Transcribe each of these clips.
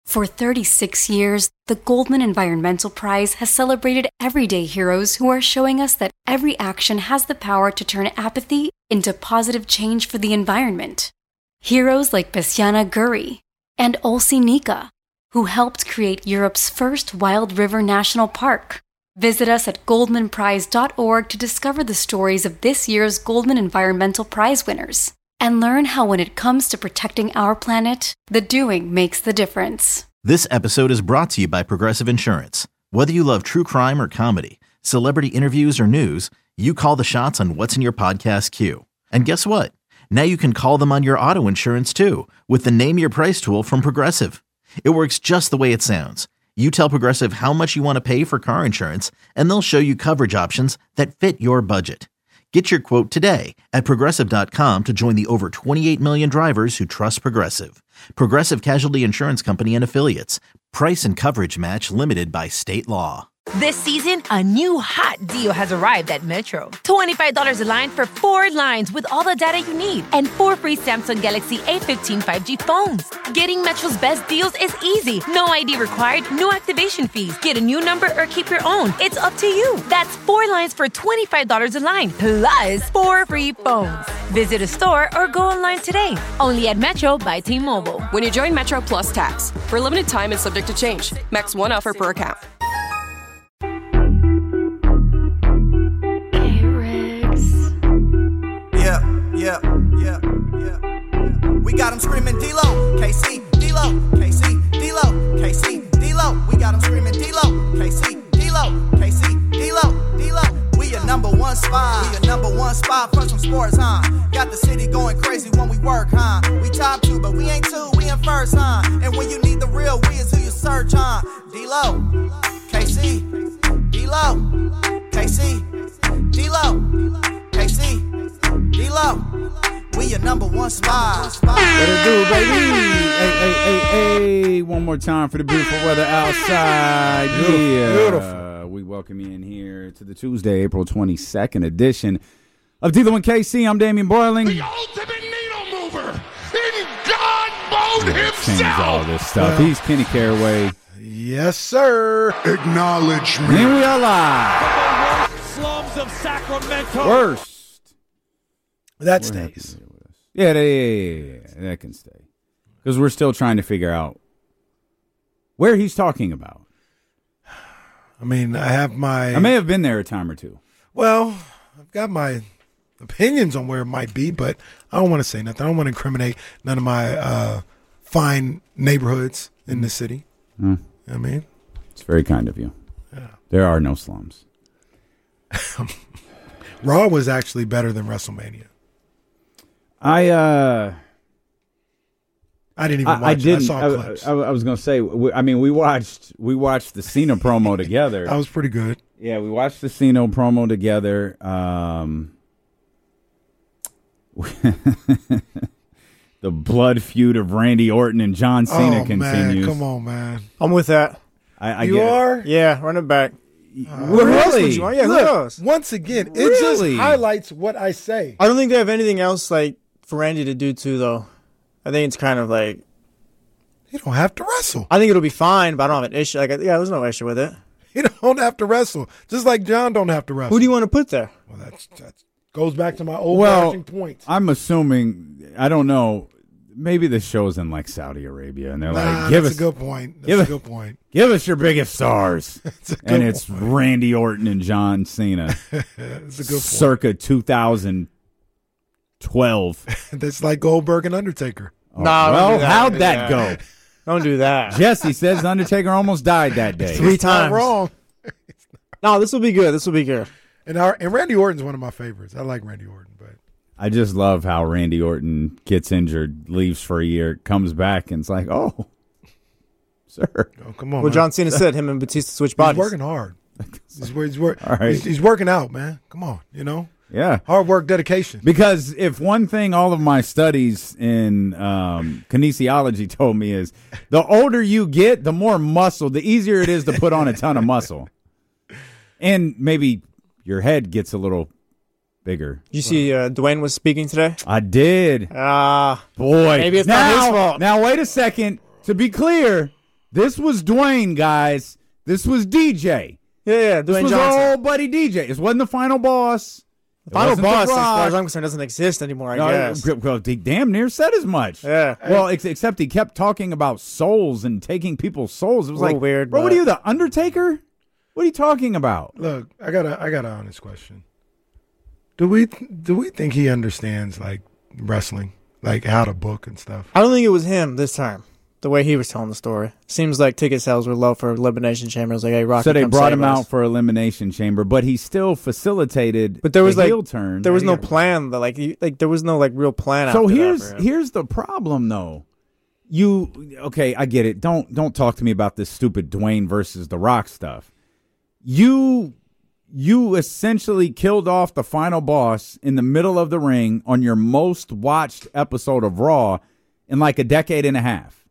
For 36 years, the Goldman Environmental Prize has celebrated everyday heroes who are showing us that every action has the power to turn apathy into positive change for the environment. Heroes like Bessiana Guri and Olsi Nika, who helped create Europe's first wild river national park. Visit us at goldmanprize.org to discover the stories of this year's Goldman Environmental Prize winners and learn how when it comes to protecting our planet, the doing makes the difference. This episode is brought to you by Progressive Insurance. Whether you love true crime or comedy, celebrity interviews or news, you call the shots on what's in your podcast queue. And guess what? Now you can call them on your auto insurance too with the Name Your Price tool from Progressive. It works just the way it sounds. You tell Progressive how much you want to pay for car insurance, and they'll show you coverage options that fit your budget. Get your quote today at Progressive.com to join the over 28 million drivers who trust Progressive. Progressive Casualty Insurance Company and Affiliates. Price and coverage match limited by state law. This season, a new hot deal has arrived at Metro. $25 a line for 4 lines with all the data you need and 4 free Samsung Galaxy A15 5G phones. Getting Metro's best deals is easy. No ID required, no activation fees. Get a new number or keep your own. It's up to you. That's 4 lines for $25 a line, plus 4 free phones. Visit a store or go online today. Only at Metro by T-Mobile. When you join Metro Plus Tax, for a limited time and subject to change. Max 1 offer per account. Yeah. We got them screaming D-Lo, KC, D-Lo, KC, D-Lo, KC, D-Lo. We got them screaming D-Lo, KC, D-Lo, KC, D-Lo, D-Lo. We your number one spot. We your number one spot for some sports, huh? Got the city going crazy when we work, huh? We top 2, but we ain't 2, we in first, huh? And when you need the real, we is who you search, huh? D-Lo, KC, D-Lo, KC, D-Lo, KC. D-Lo, we your number one spot. What it do, baby? Hey. One more time for the beautiful weather outside. Beautiful. We welcome you in here to the Tuesday, April 22nd edition of D-Lo and KC. I'm Damian Boiling. The ultimate needle mover in God mode himself. Change all this stuff. He's Kenny Caraway. Yes, sir. Acknowledge me. And we are live. Slums of Sacramento. Worst. That stays. Yeah, that can stay. Because we're still trying to figure out where he's talking about. I mean, I may have been there a time or two. Well, I've got my opinions on where it might be, but I don't want to say nothing. I don't want to incriminate none of my fine neighborhoods in the city. I mean, it's very kind of you. Yeah. There are no slums. Raw was actually better than WrestleMania. I didn't even watch it. I saw clips. I was going to say, we watched the Cena promo together. That was pretty good. Yeah, we watched the Cena promo together. The blood feud of Randy Orton and John Cena continues. Man, come on, man. I'm with that. You are? Yeah, run it back. Really? Yeah, who knows? Once again, it just highlights what I say. I don't think they have anything else like for Randy to do too, though. I think it's kind of like he don't have to wrestle. I think it'll be fine, but I don't have an issue. There's no issue with it. He don't have to wrestle, just like John don't have to wrestle. Who do you want to put there? Well, that goes back to my overarching point. I'm assuming, I don't know. Maybe the show's in like Saudi Arabia, and they're like, "That's a good point. That's a good point. Give us your biggest stars." And it's point. Randy Orton and John Cena. That's a good point. Circa 2012. That's like Goldberg and Undertaker. Oh, well, how'd that go? Don't do that. Jesse says Undertaker almost died that day. 3 times. Not wrong. No, this will be good. This will be good. And Randy Orton's one of my favorites. I like Randy Orton, but I just love how Randy Orton gets injured, leaves for a year, comes back, and it's like, oh, sir. Oh, come on, well, John Cena said him and Batista switch bodies. He's working hard. He's working out, man. Come on, Yeah. Hard work, dedication. Because if one thing all of my studies in kinesiology told me is the older you get, the more muscle, the easier it is to put on a ton of muscle. And maybe your head gets a little bigger. You see Dwayne was speaking today? I did. Boy. Maybe it's not his fault. Now, wait a second. To be clear, This was Dwayne, guys. This was DJ. Yeah, This Dwayne was Johnson. our old buddy DJ. This wasn't the final boss. It Final wasn't The boss, as Rock. far as I'm concerned, doesn't exist anymore, I No, guess. well, he damn near said as much. Yeah. Well, except he kept talking about souls and taking people's souls. It was A little like, weird, bro, what but- are you, the Undertaker? What are you talking about? Look, I got an honest question. Do we think he understands like wrestling, like how to book and stuff? I don't think it was him this time, the way he was telling the story. Seems like ticket sales were low for Elimination Chamber. It was like, hey, Rocky, So they come brought save him us. out for Elimination Chamber, but he still facilitated But there was the like heel turn. there was no plan. Though. Like there was no like real plan. So after that for him. here's the problem though. Okay, I get it. Don't talk to me about this stupid Dwayne versus The Rock stuff. You essentially killed off the final boss in the middle of the ring on your most watched episode of Raw in like a decade and a half.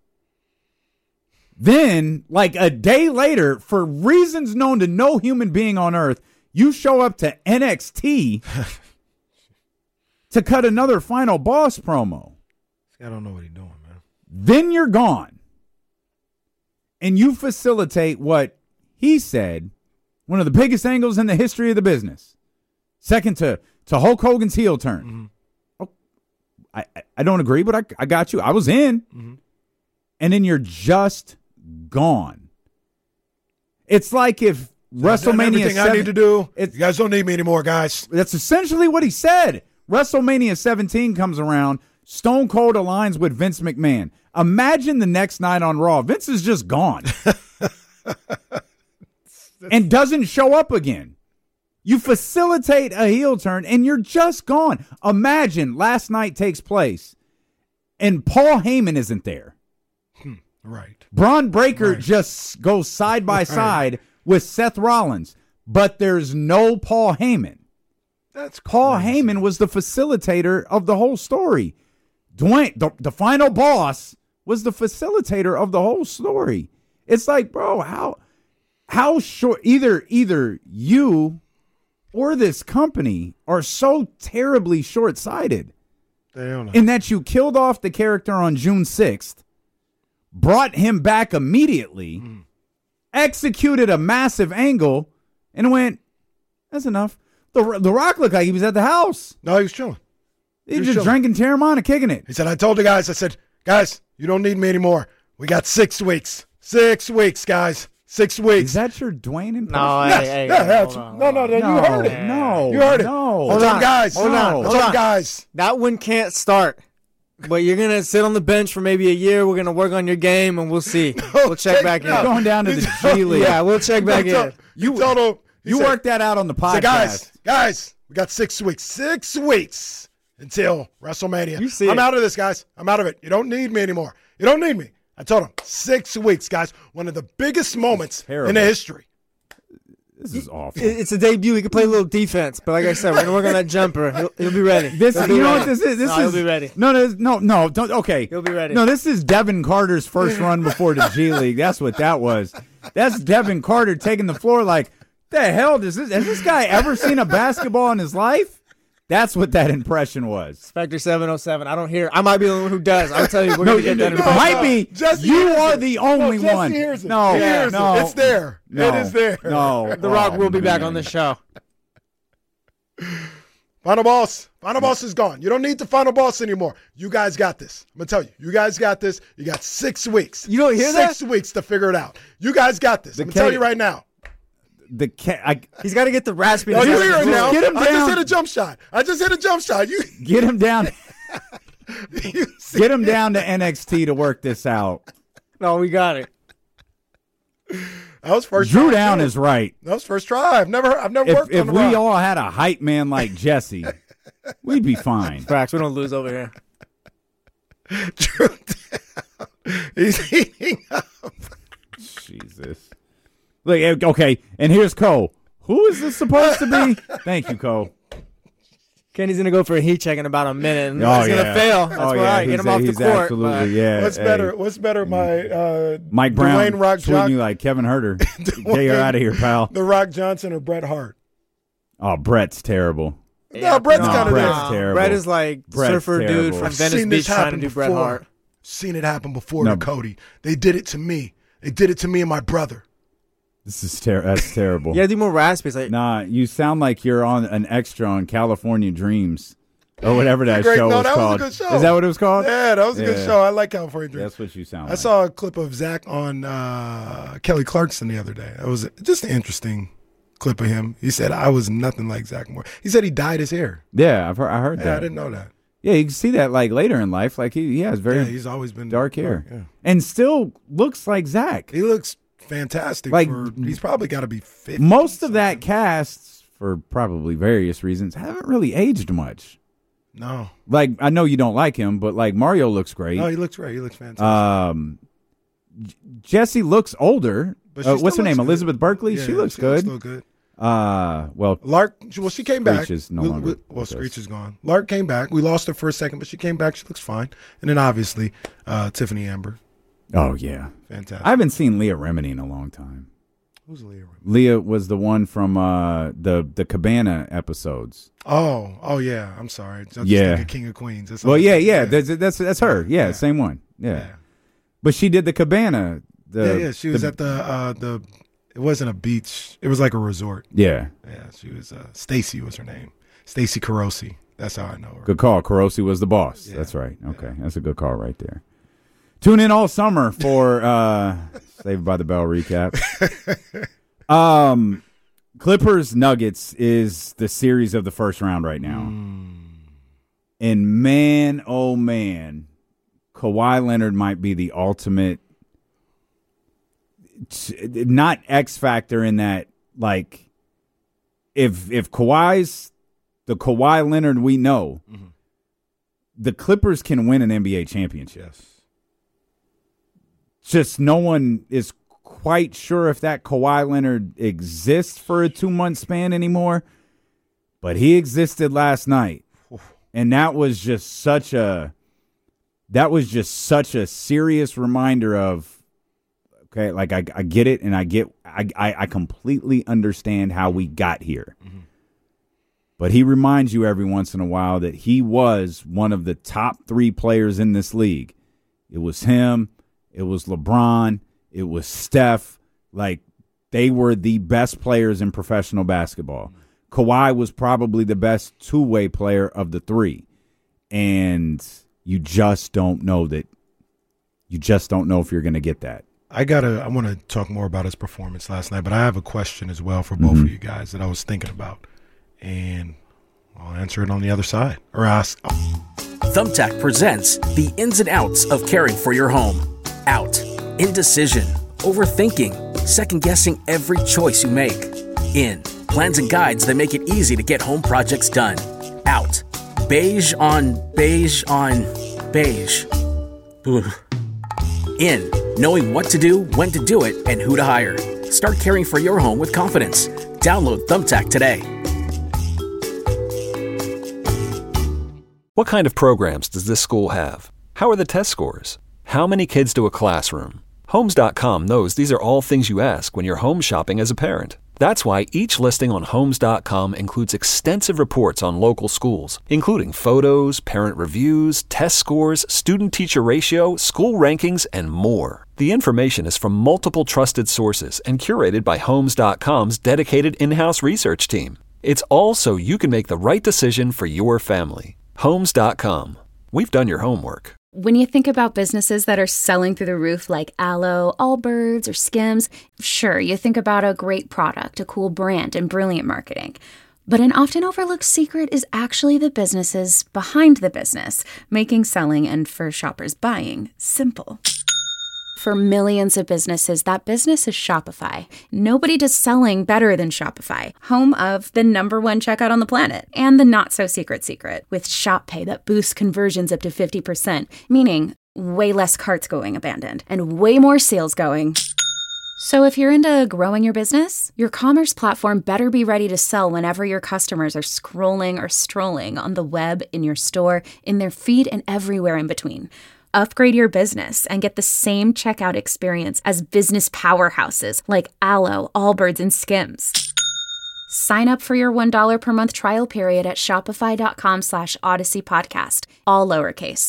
Then, like a day later, for reasons known to no human being on earth, you show up to NXT to cut another final boss promo. I don't know what he's doing, man. Then you're gone. And you facilitate what he said, one of the biggest angles in the history of the business. Second to Hulk Hogan's heel turn. Oh, I don't agree, but I got you. I was in. And then you're just gone. It's like if WrestleMania Everything 7, I need to do. It's- You guys don't need me anymore, guys. That's essentially what he said. WrestleMania 17 comes around. Stone Cold aligns with Vince McMahon. Imagine the next night on Raw. Vince is just gone. And doesn't show up again. You facilitate a heel turn and you're just gone. Imagine last night takes place and Paul Heyman isn't there. Right. Braun Breaker just goes side by side with Seth Rollins, but there's no Paul Heyman. That's Paul crazy. Heyman was the facilitator of the whole story. Dwayne, the final boss, was the facilitator of the whole story. It's like, bro, how short either you or this company are so terribly short-sighted They don't know. in that you killed off the character on June 6th, brought him back immediately, executed a massive angle, and went, that's enough. The Rock looked like he was at the house. No, he was chilling. He was was just chilling. drinking Terramana, kicking it. He said, I told the guys, I said, guys, you don't need me anymore. We got 6 weeks. 6 weeks, guys. 6 weeks. Is that your Dwayne impression? No, Yes, hey, yeah, hey, that's, hold on, no, hold on. you heard it. No, You heard it. no. Hold on, guys. hold on, Hold hold on, on. guys. That one can't start. But you're going to sit on the bench for maybe a year. We're going to work on your game, and we'll see. We'll check back in. You're going down to the G League. Yeah, we'll check back in. You told him. He You said- worked that out on the he said, podcast. guys, we got 6 weeks. 6 weeks until WrestleMania. You see I'm it. out of this, guys. I'm out of it. You don't need me anymore. You don't need me. I told him 6 weeks, guys. One of the biggest moments terrible. in the history. This is awful. It's a debut. He can play a little defense. But like I said, we're going to work on that jumper. He'll be ready. This, He'll be you know ready. what this is? This No, is he'll be ready. No, don't. Okay, He'll be ready. No, this is Devin Carter's first run before the G League. That's what that was. That's Devin Carter taking the floor like, the hell does this? Has this guy ever seen a basketball in his life? That's what that impression was. Factor 707. I don't hear. I might be the only one who does. I'll tell you, we're going to get that It impression. might be. Jesse You hears are it. the only Jesse one. hears it. No, He hears no, it. It's there. No, It is there. No, The Rock will be back man. on this show. Final boss. Final boss is gone. You don't need the final boss anymore. You guys got this. I'm going to tell you. You guys got this. You got 6 weeks. You don't hear that? 6 weeks to figure it out. You guys got this. I'm going to tell you right now. He's got to get the raspy. Oh, you hear it now. Get him I just down. hit a jump shot. You Get him down. you see- Get him down to NXT to work this out. No, we got it. That was first Drew try, Down too. is right. That was first try. I've never worked If on the we Rock. all had a hype man like Jesse, we'd be fine. Facts. We don't lose over here. Drew Down. He's heating up. Jesus. Look, okay, and here's Cole. Who is this supposed to be? Thank you, Cole. Kenny's going to go for a heat check in about a minute, and Oh, he's going to yeah. fail. That's Oh, all yeah, right. Get he's- him off the he's court. absolutely, but yeah. What's hey. better? What's better? My Mike Brown Dwayne Rock tweeting you like Kevin Herter. Get her out of here, pal. The Rock Johnson or Bret Hart? Oh, Brett's terrible. No, Brett's No, kind of Brett's there. terrible. Brett is like Brett's surfer dude terrible. from I've Venice seen Beach this trying to happen do Bret before. Hart. Seen it happen before No. to Cody. They did it to me. They did it to me and my brother. This is that's terrible. Yeah, do more raspy. It's like, Nah, you sound like you're on an extra on California Dreams. Or whatever that Great. show No, was that called. was a good show. Is that what it was called? Yeah, that was a good show. I like California Dreams. That's what you sound I like. saw a clip of Zach on Kelly Clarkson the other day. It was just an interesting clip of him. He said, I was nothing like Zach Moore. He said he dyed his hair. Yeah, I heard Yeah, that. I didn't know that. Yeah, you can see that like later in life. Like he has very He's always been dark hair. Yeah. And still looks like Zach. He looks fantastic. Like, He's probably got to be 50. Most of that cast, for probably various reasons, haven't really aged much. No. Like, I know you don't like him, but like Mario looks great. No, he looks great. He looks fantastic. Jesse looks older. But she What's her still name? looks good. Elizabeth Berkley. Yeah, she looks she good. Looks good. Well, Lark, she came back. Screech is no longer Well, with Screech us. is gone. Lark came back. We lost her for a second, but she came back. She looks fine. And then obviously Tiffany Amber. Oh yeah, Fantastic. I haven't seen Leah Remini in a long time. Who's Leah? Leah was the one from the Cabana episodes. Oh yeah. I'm sorry. I just Yeah. think of King of Queens. That's Well, all. yeah. That's her. Yeah, same one. Yeah. But she did the Cabana. Yeah. She was at the. It wasn't a beach. It was like a resort. Yeah. Yeah. She was. Stacy was her name. Stacy Carosi. That's how I know her. Good call. Carosi was the boss. Yeah. That's right. Okay, that's a good call right there. Tune in all summer for Saved by the Bell recap. Clippers Nuggets is the series of the first round right now. And man, oh man, Kawhi Leonard might be the ultimate, not X factor in that, like, if Kawhi's the Kawhi Leonard we know, the Clippers can win an NBA championship. Yes. Just no one is quite sure if that Kawhi Leonard exists for a 2-month span anymore, but he existed last night. And that was just such a serious reminder of, okay, like I get it, and I completely understand how we got here. But he reminds you every once in a while that he was one of the top 3 players in this league. It was him, it was LeBron, it was Steph. Like, they were the best players in professional basketball. Kawhi was probably the best two-way player of the 3. And you just don't know that. You just don't know if you're going to get that. I want to talk more about his performance last night, but I have a question as well for both of you guys that I was thinking about. And I'll answer it on the other side. Or ask. Thumbtack presents the ins and outs of caring for your home. Out. Indecision. Overthinking. Second-guessing every choice you make. In. Plans and guides that make it easy to get home projects done. Out. Beige on beige on beige. Ugh. In. Knowing what to do, when to do it, and who to hire. Start caring for your home with confidence. Download Thumbtack today. What kind of programs does this school have? How are the test scores? How many kids to a classroom? Homes.com knows these are all things you ask when you're home shopping as a parent. That's why each listing on Homes.com includes extensive reports on local schools, including photos, parent reviews, test scores, student-teacher ratio, school rankings, and more. The information is from multiple trusted sources and curated by Homes.com's dedicated in-house research team. It's all so you can make the right decision for your family. Homes.com. We've done your homework. When you think about businesses that are selling through the roof like Aloe, Allbirds, or Skims, sure, you think about a great product, a cool brand, and brilliant marketing. But an often overlooked secret is actually the businesses behind the business, making selling and, for shoppers, buying simple. For millions of businesses, that business is Shopify. Nobody does selling better than Shopify, home of the #1 checkout on the planet, and the not-so-secret secret, with Shop Pay that boosts conversions up to 50%, meaning way less carts going abandoned, and way more sales going. So if you're into growing your business, your commerce platform better be ready to sell whenever your customers are scrolling or strolling on the web, in your store, in their feed, and everywhere in between. Upgrade your business and get the same checkout experience as business powerhouses like Aloe, Allbirds, and Skims. Sign up for your $1 per month trial period at shopify.com/Odyssey podcast, all lowercase.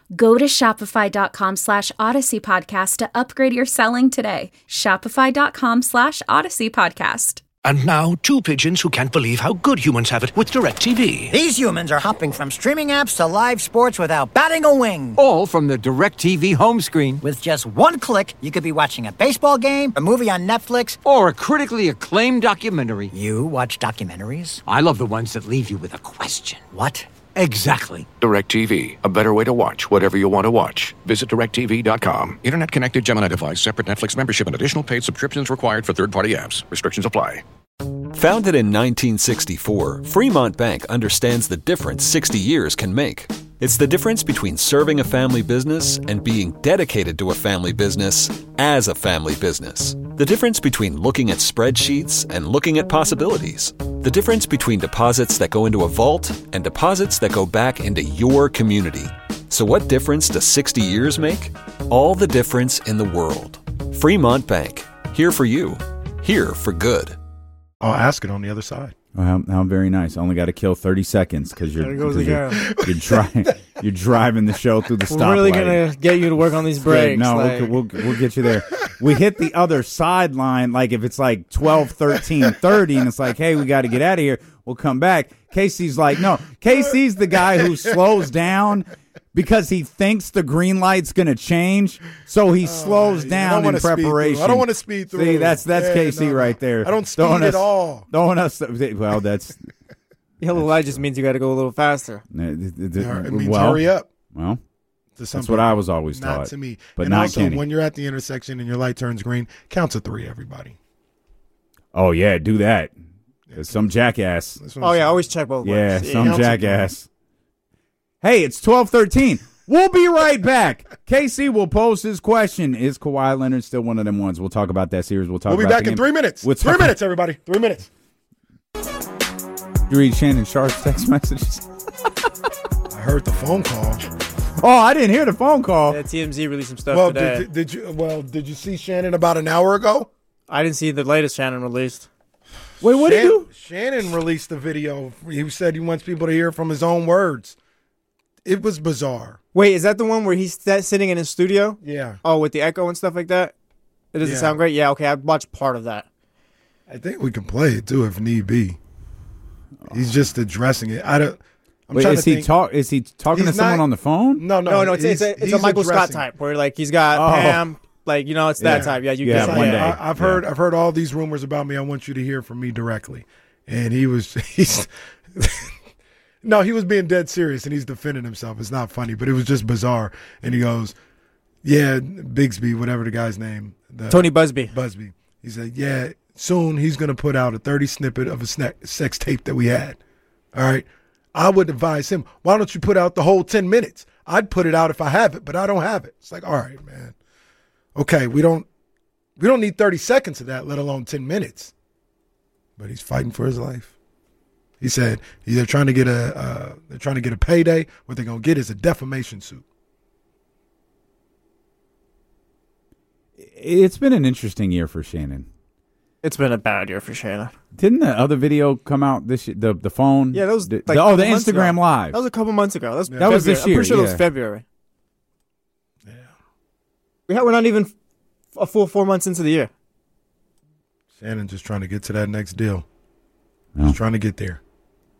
Go to shopify.com/Odyssey Podcast to upgrade your selling today. Shopify.com/Odyssey Podcast. And now, two pigeons who can't believe how good humans have it with DirecTV. These humans are hopping from streaming apps to live sports without batting a wing. All from the DirecTV home screen. With just one click, you could be watching a baseball game, a movie on Netflix, or a critically acclaimed documentary. You watch documentaries? I love the ones that leave you with a question. What? Exactly. DirecTV, a better way to watch whatever you want to watch. Visit DirecTV.com. Internet connected Gemini device, separate Netflix membership, and additional paid subscriptions required for third-party apps. Restrictions apply. Founded in 1964, Fremont Bank understands the difference 60 years can make. It's the difference between serving a family business and being dedicated to a family business as a family business. The difference between looking at spreadsheets and looking at possibilities. The difference between deposits that go into a vault and deposits that go back into your community. So what difference does 60 years make? All the difference in the world. Fremont Bank. Here for you. Here for good. I'll ask it on the other side. Well, how very nice. I only got to kill 30 seconds because you're driving the show through the stoplight. We're really going to get you to work on these brakes. No, we'll get you there. We hit the other sideline, like if it's like 12, 13, 30, and it's like, hey, we got to get out of here. We'll come back. Casey's like, no. Casey's the guy who slows down because he thinks the green light's going to change, so he slows down in preparation. I don't want to speed through. See, that's Casey right there. I don't speed at all. Well, that's... Yellow light just means you got to go a little faster. It means hurry up. Well, that's what I was always taught. Not to me. But and not also, Kenny. when you're at the intersection and your light turns green, count to 3, everybody. Oh, yeah, do that. Some jackass. Oh, yeah, always check both ways. Yeah, some jackass. Hey, it's 12:13. We'll be right back. KC will pose his question. Is Kawhi Leonard still one of them ones? We'll talk about that series. We'll be back in 3 minutes. 3 minutes, everybody. 3 minutes. You read Shannon Sharp's text messages? I heard the phone call. Oh, I didn't hear the phone call. Yeah, TMZ released some stuff today. Did you see Shannon about an hour ago? I didn't see the latest Shannon released. Wait, what did you do? Shannon released a video. He said he wants people to hear from his own words. It was bizarre. Wait, is that the one where he's sitting in his studio? Yeah. Oh, with the echo and stuff like that? It doesn't sound great? Yeah, okay, I watched part of that. I think we can play it, too, if need be. He's just addressing it. Is he talking to someone on the phone? No. It's a Michael Scott type where like he's got Pam, like it's that type. Yeah, you get one day. I've heard all these rumors about me. I want you to hear from me directly. And he was being dead serious and he's defending himself. It's not funny, but it was just bizarre. And he goes, "Yeah, Bigsby, whatever the guy's name, Tony Busby. He said, "Yeah, soon he's going to put out a 30 snippet of a sex tape that we had. All right. I would advise him, why don't you put out the whole 10 minutes? I'd put it out if I have it, but I don't have it." It's like, all right, man. Okay, we don't need 30 seconds of that, let alone 10 minutes. But he's fighting for his life. He said they're trying to get a payday. What they're going to get is a defamation suit. It's been an interesting year for Shannon. It's been a bad year for Shannon. Didn't the other video come out this year, the phone? Yeah, that was the Instagram Live. That was a couple months ago. That was this year. I'm pretty sure it was February. Yeah. We're not even a full 4 months into the year. Shannon just trying to get to that next deal. Just trying to get there.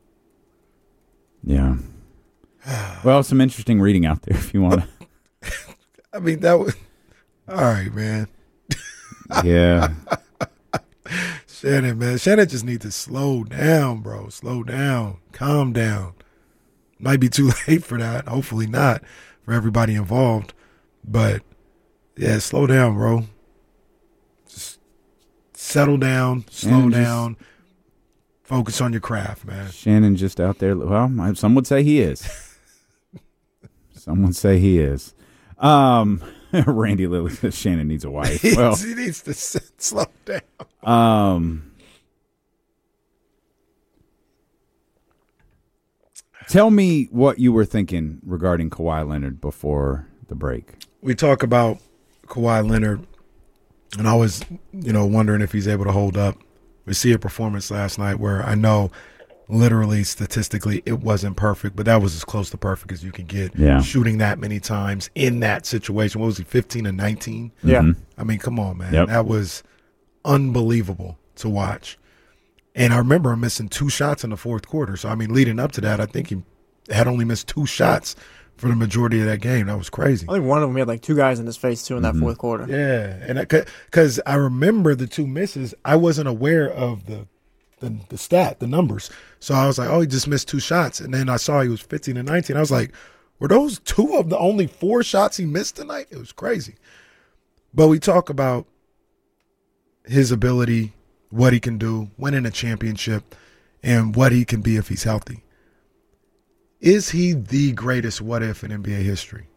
Yeah. Well, some interesting reading out there if you want to. I mean, that was... All right, man. Yeah. Shannon, man. Shannon just needs to slow down, bro. Slow down. Calm down. Might be too late for that. Hopefully not for everybody involved. But, yeah, slow down, bro. Just settle down, slow down. Focus on your craft, man. Shannon just out there. Well, some would say he is. Some would say he is. Randy Lilly says Shannon needs a wife. He needs to slow down. Tell me what you were thinking regarding Kawhi Leonard before the break. We talk about Kawhi Leonard, and I was, wondering if he's able to hold up. We see a performance last night where I know literally, statistically, it wasn't perfect, but that was as close to perfect as you can get. Yeah. Shooting that many times in that situation. What was he, 15 and 19? Yeah. I mean, come on, man. Yep. That was unbelievable to watch. And I remember him missing 2 shots in the fourth quarter. So, I mean, leading up to that, I think he had only missed 2 shots for the majority of that game. That was crazy. I think one of them had like 2 guys in his face, too, in that fourth quarter. Yeah. And because I remember the 2 misses, I wasn't aware of the stat, the numbers. So I was like, oh, he just missed 2 shots. And then I saw he was 15 and 19. I was like, were those 2 of the only 4 shots he missed tonight? It was crazy. But we talk about his ability, what he can do, winning a championship, and what he can be if he's healthy. Is he the greatest what if in NBA history?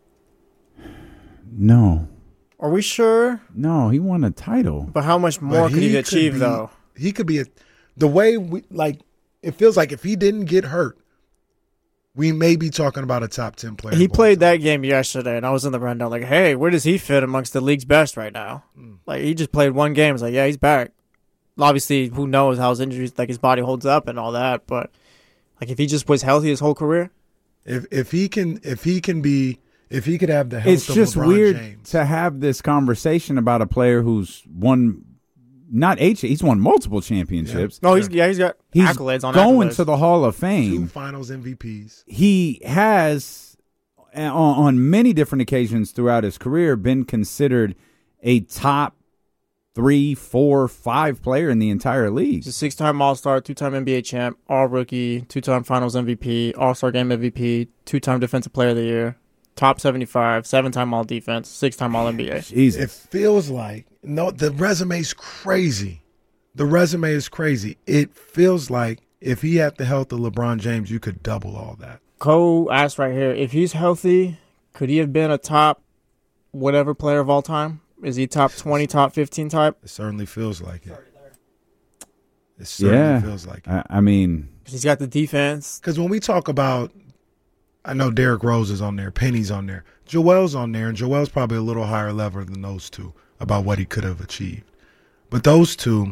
No. Are we sure? No, he won a title. But how much more could he achieve, though? He could be the way we like. It feels like if he didn't get hurt, we may be talking about a top 10 player. He played that game yesterday, and I was in the rundown like, hey, where does he fit amongst the league's best right now? Like, he just played 1 game. It's like, yeah, he's back. Obviously, who knows how his injuries, like his body holds up and all that. But like, if he just was healthy his whole career, if he could have the health it's of just LeBron weird James. to have this conversation about a player who's won. He's won multiple championships. No, he's got accolades on going accolades. to the Hall of Fame. 2 Finals MVPs. He has, on many different occasions throughout his career, been considered a top 3, 4, 5 player in the entire league. He's a 6-time All-Star, 2-time NBA champ, All-Rookie, 2-time Finals MVP, All-Star Game MVP, 2-time Defensive Player of the Year, top 75, 7-time All-Defense, 6-time All-NBA. Jesus. It feels like the resume's crazy. The resume is crazy. It feels like if he had the health of LeBron James, you could double all that. Cole asked right here, if he's healthy, could he have been a top whatever player of all time? Is he top 20, top 15 type? It certainly feels like it. It certainly feels like it. I mean, he's got the defense. Because when we talk about, I know Derrick Rose is on there, Penny's on there, Joel's on there, and Joel's probably a little higher level than those 2 about what he could have achieved. But those 2,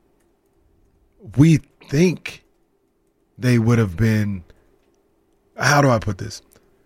we think they would have been, how do I put this?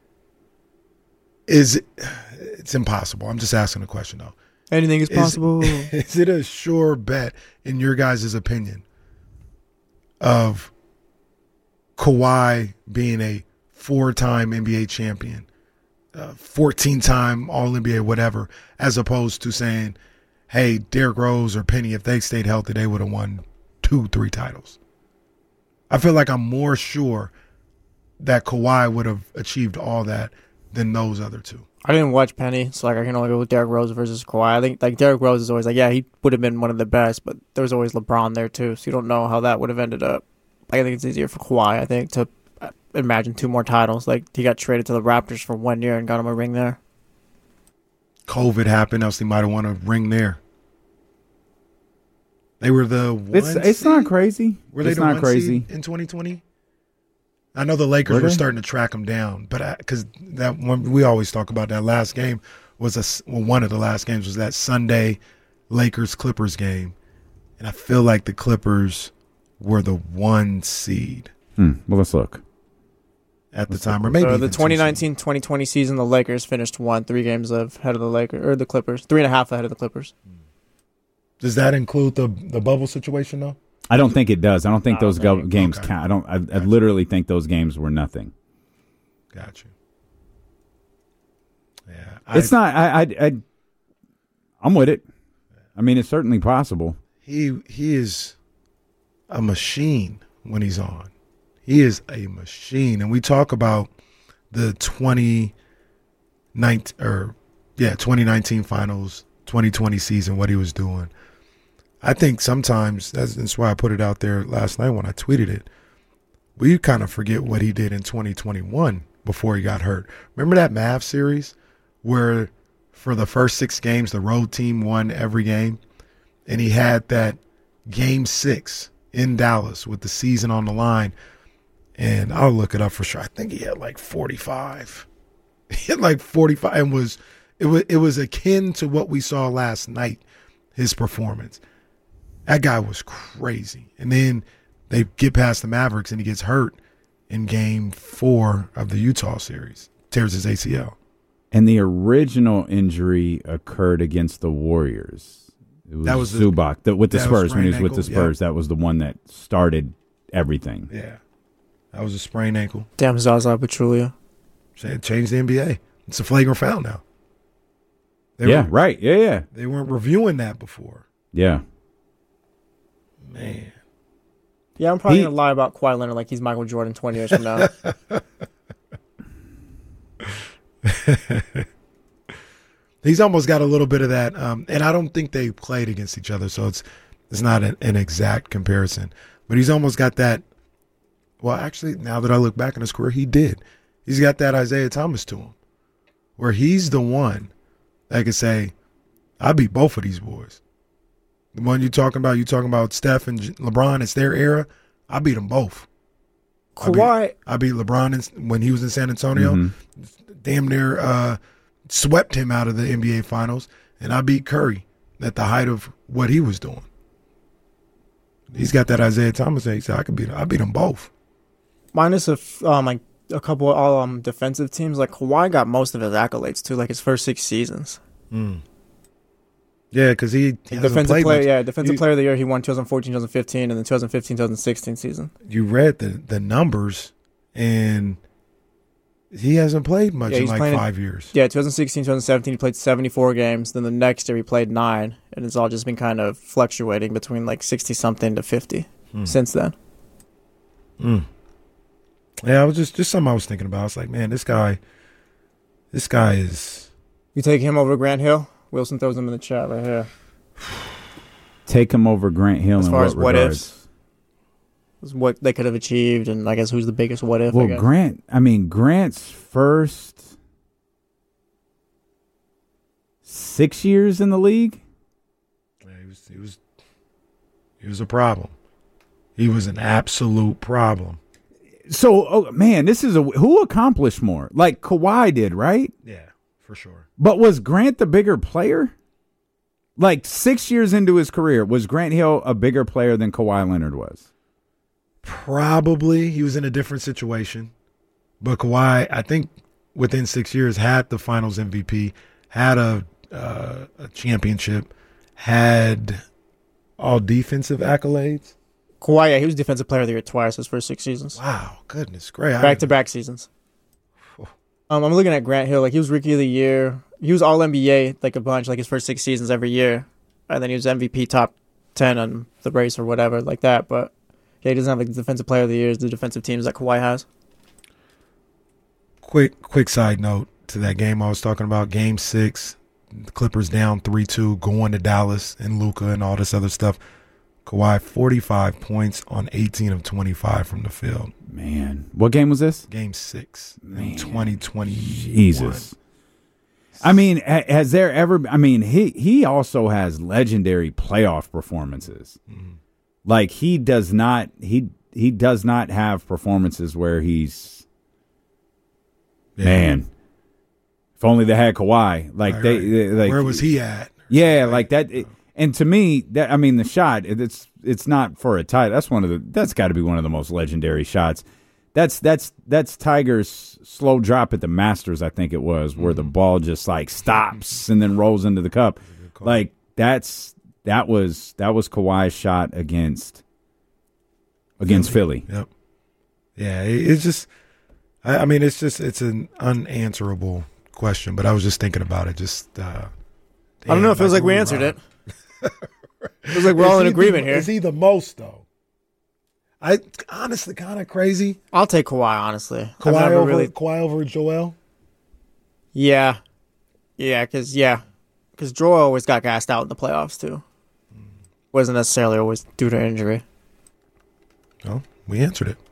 It's impossible. I'm just asking a question, though. Anything is possible. Is it a sure bet, in your guys' opinion, of Kawhi being a 4-time NBA champion, 14-time All-NBA, whatever, as opposed to saying, hey, Derrick Rose or Penny, if they stayed healthy, they would have won 2, 3 titles? I feel like I'm more sure that Kawhi would have achieved all that than those other 2. I didn't watch Penny, so like I can only go with Derrick Rose versus Kawhi. I think like Derrick Rose is always like, yeah, he would have been one of the best, but there was always LeBron there too, so you don't know how that would have ended up. Like, I think it's easier for Kawhi, I think, to imagine 2 more titles. Like, he got traded to the Raptors for 1 year and got him a ring there. COVID happened, else he might have won a ring there. They were the one it's seed? not crazy. Were they it's the not one crazy seed in 2020? I know the Lakers were starting to track them down, but because that one, we always talk about that last game was one of the last games was that Sunday Lakers-Clippers game, and I feel like the Clippers were the 1 seed. Well, let's look. At the time, or maybe the 2019-2020 season, the Lakers finished 3 games ahead of the Lakers, or the Clippers, 3.5 ahead of the Clippers. Does that include the bubble situation, though? I don't think it does. I don't think those games count. I literally think those games were nothing. Got you. Yeah, it's not. I'm with it. I mean, it's certainly possible. He is a machine when he's on. He is a machine, and we talk about the 2019 finals, 2020 season, what he was doing. I think sometimes, that's why I put it out there last night when I tweeted it, we kind of forget what he did in 2021 before he got hurt. Remember that Mavs series where for the first 6 games, the road team won every game, and he had that game 6 in Dallas with the season on the line, and I'll look it up for sure. I think he had like 45. He had like 45, and it was akin to what we saw last night, his performance. That guy was crazy. And then they get past the Mavericks, and he gets hurt in Game 4 of the Utah series. Tears his ACL. And the original injury occurred against the Warriors. It was Zubac with the Spurs when he was with the Spurs. Yeah. That was the one that started everything. Yeah. That was a sprained ankle. Damn, Zaza Pachulia. It changed the NBA. It's a flagrant foul now. Right. Yeah. They weren't reviewing that before. Yeah. Man. Yeah, I'm probably going to lie about Kawhi Leonard like he's Michael Jordan 20 years from now. He's almost got a little bit of that, and I don't think they played against each other, so it's not an exact comparison. But he's almost got that. Well, actually, now that I look back in his career, he did. He's got that Isaiah Thomas to him, where he's the one that can say, "I beat both of these boys." The one you're talking about Steph and LeBron. It's their era. I beat them both. Kawhi. I beat LeBron when he was in San Antonio. Mm-hmm. Damn near swept him out of the NBA Finals. And I beat Curry at the height of what he was doing. He's got that Isaiah Thomas. He said, I beat them both. Minus a couple of defensive teams. Like Kawhi got most of his accolades too, like his first 6 seasons. Mm. Yeah, because he defensive player. Much. Yeah, defensive player of the year. He won 2014, 2015, and the 2015, 2016 season. You read the numbers, and he hasn't played much in 5 years. Yeah, 2016, 2017, he played 74 games. Then the next year he played 9, and it's all just been kind of fluctuating between like 60 something to 50 since then. Yeah, I was just something I was thinking about. I was like, man, this guy is. You take him over Grant Hill? Wilson throws him in the chat right here. Take him over Grant Hill as in far as what ifs. What they could have achieved, and I guess who's the biggest what if? Well, Grant's first 6 years in the league. Yeah, he was a problem. He was an absolute problem. So, this is who accomplished more? Like Kawhi did, right? Yeah, for sure. But was Grant the bigger player? Like 6 years into his career, was Grant Hill a bigger player than Kawhi Leonard was? Probably. He was in a different situation. But Kawhi, I think within 6 years, had the finals MVP, had a championship, had all defensive accolades. Kawhi, he was defensive player of the year twice his first 6 seasons. Wow, goodness great. Back-to-back seasons. I'm looking at Grant Hill. Like, he was Rookie of the Year. He was All-NBA, like, a bunch, like, his first 6 seasons every year. And then he was MVP top 10 on the race or whatever, like that. But, yeah, he doesn't have, like, the Defensive Player of the Year, the defensive teams that Kawhi has. Quick side note to that game I was talking about, Game 6, the Clippers down 3-2, going to Dallas and Luka and all this other stuff. Kawhi, 45 points on 18 of 25 from the field. Man. What game was this? Game 6 in 2020. Jesus. I mean, has there ever he also has legendary playoff performances. Mm-hmm. Like he does not have performances where he's man. If only they had Kawhi. Like right. They like where was he at? Yeah, like that. And to me, the shot, it's not for a tie. That's got to be one of the most legendary shots. That's Tiger's slow drop at the Masters, I think it was, where the ball just like stops and then rolls into the cup. Like that was Kawhi's shot against Philly. Yep. Yeah, it's just it's an unanswerable question, but I was just thinking about it. Just I don't know. It feels like we answered it. It was like we're all in agreement here. Is he the most, though? I honestly kind of crazy. I'll take Kawhi, honestly. Kawhi over Joel? Yeah. Yeah, because Joel always got gassed out in the playoffs, too. Wasn't necessarily always due to injury. Well, we answered it.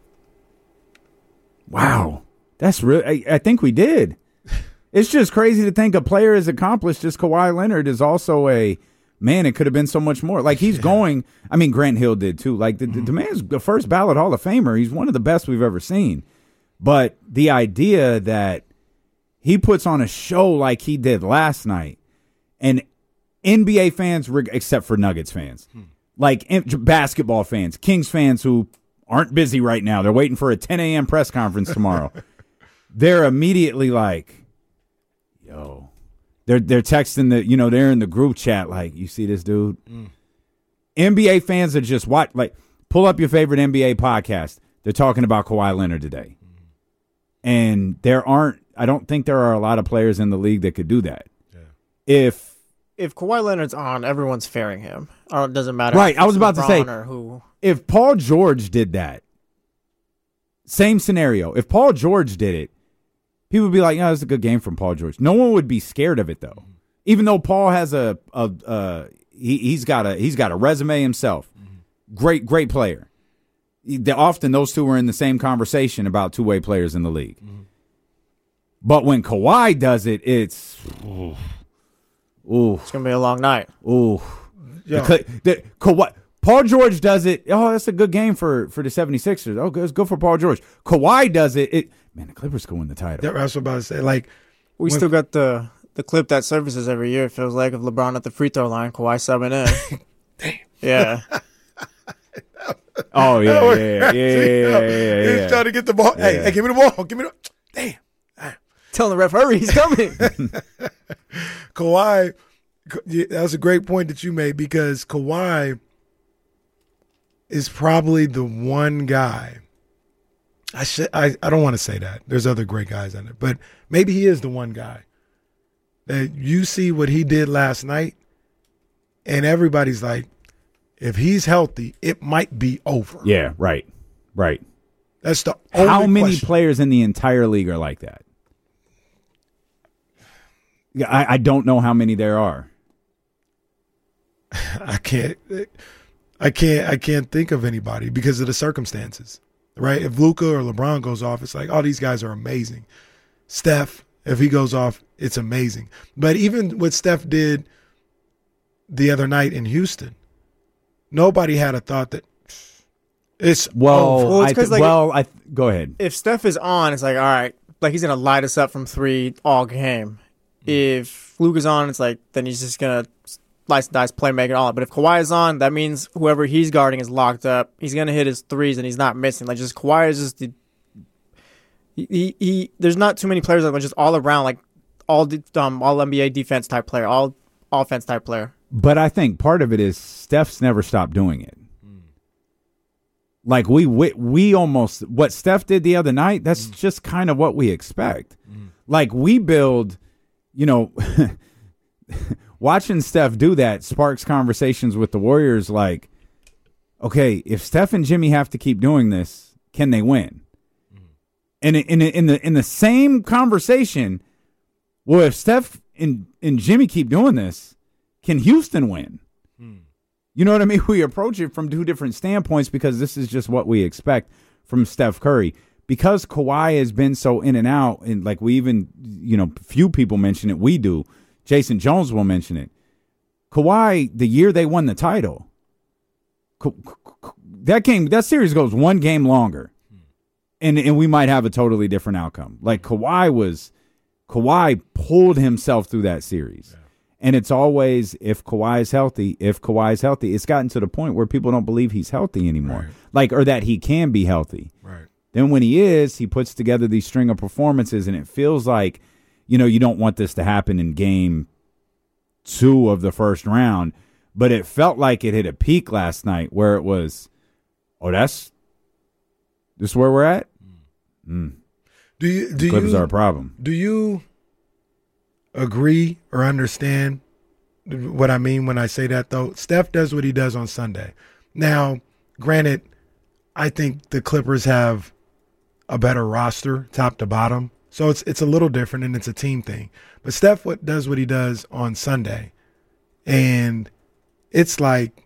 Wow. That's really, I think we did. It's just crazy to think a player as accomplished as Kawhi Leonard is also man, it could have been so much more. Like, he's going – I mean, Grant Hill did, too. Like, the man's the first ballot Hall of Famer. He's one of the best we've ever seen. But the idea that he puts on a show like he did last night, and NBA fans, except for Nuggets fans, like basketball fans, Kings fans who aren't busy right now. They're waiting for a 10 a.m. press conference tomorrow. They're immediately like, yo, they're texting they're in the group chat like, you see this dude? NBA fans are just pull up your favorite NBA podcast. They're talking about Kawhi Leonard today. And I don't think there are a lot of players in the league that could do that. Yeah. If Kawhi Leonard's on, everyone's fairing him. It doesn't matter. Right, I was about to say, who. If Paul George did that, same scenario. If Paul George did it, people would be like, it's a good game from Paul George. No one would be scared of it, though. Even though Paul has he's got a resume himself. Great player. Often those two are in the same conversation about two-way players in the league. But when Kawhi does it, it's it's gonna be a long night. Ooh, Paul George does it. Oh, that's a good game for the 76ers. Oh, it's good for Paul George. Kawhi does it. Man, the Clippers could win the title. Yeah, that's what I was about to say. We still got the clip that surfaces every year. It feels like of LeBron at the free throw line, Kawhi subbing in. Damn. Yeah. Oh yeah. He's trying to get the ball. Yeah. Hey, give me the ball. Give me the. Damn. Telling the ref, hurry, he's coming. Kawhi, that was a great point that you made because Kawhi is probably the one guy. I don't want to say that. There's other great guys in it, but maybe he is the one guy that you see what he did last night, and everybody's like, if he's healthy, it might be over. Yeah, right. That's the only How many question. players in the entire league are like that? Yeah, I don't know how many there are. I can't think of anybody because of the circumstances, right? If Luka or LeBron goes off, it's like, oh, these guys are amazing. Steph, if he goes off, it's amazing. But even what Steph did the other night in Houston, nobody had a thought that it's go ahead. If Steph is on, it's like, all right, like he's gonna light us up from three all game. If Luka's on, it's like then he's just gonna slice and dice, playmaking, all that. But if Kawhi is on, that means whoever he's guarding is locked up. He's gonna hit his threes and he's not missing. Like just Kawhi is just he there's not too many players that are just all around like all NBA defense type player, all offense type player. But I think part of it is Steph's never stopped doing it. Like we almost what Steph did the other night. That's just kind of what we expect. Like we build, watching Steph do that sparks conversations with the Warriors. Like, okay, if Steph and Jimmy have to keep doing this, can they win? And in the same conversation, well, if Steph and Jimmy keep doing this, can Houston win? You know what I mean? We approach it from two different standpoints because this is just what we expect from Steph Curry. Because Kawhi has been so in and out, and like we even, few people mention it. We do. Jason Jones will mention it. Kawhi, the year they won the title, that series goes one game longer, and we might have a totally different outcome. Like Kawhi pulled himself through that series. Yeah. And it's always, if Kawhi is healthy, it's gotten to the point where people don't believe he's healthy anymore. Right. Or that he can be healthy. Right. Then when he is, he puts together these string of performances, and it feels like, you don't want this to happen in game 2 of the first round, but it felt like it hit a peak last night where it was, this is where we're at? The Clippers are a problem. Do you agree or understand what I mean when I say that, though? Steph does what he does on Sunday. Now, granted, I think the Clippers have a better roster top to bottom, so it's a little different and it's a team thing. But Steph does what he does on Sunday, and it's like,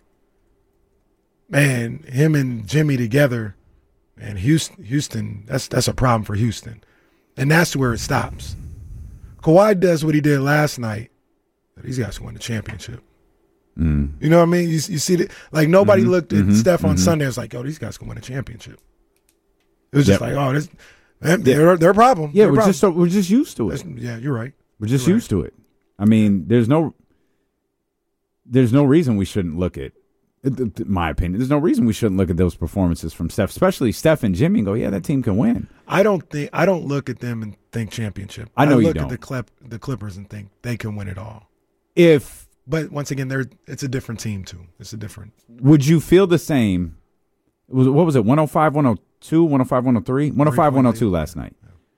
man, him and Jimmy together, and Houston, that's a problem for Houston, and that's where it stops. Kawhi does what he did last night. These guys won the championship. You know what I mean? You see that? Like, nobody looked at Steph on Sunday and was like, these guys can win a championship. It was just like, they're a problem. Yeah, we're just used to it. Yeah, you're right. We're just used to it. I mean, there's no reason we shouldn't look at My opinion, there's no reason we shouldn't look at those performances from Steph, especially Steph and Jimmy, and go, yeah, that team can win. I don't look at them and think championship. I know you look don't. at the Clippers and think they can win it all. But once again, it's a different team too. It's a different. Would you feel the same? What was it? 105, 102, 105, 103, 105, 102 last night.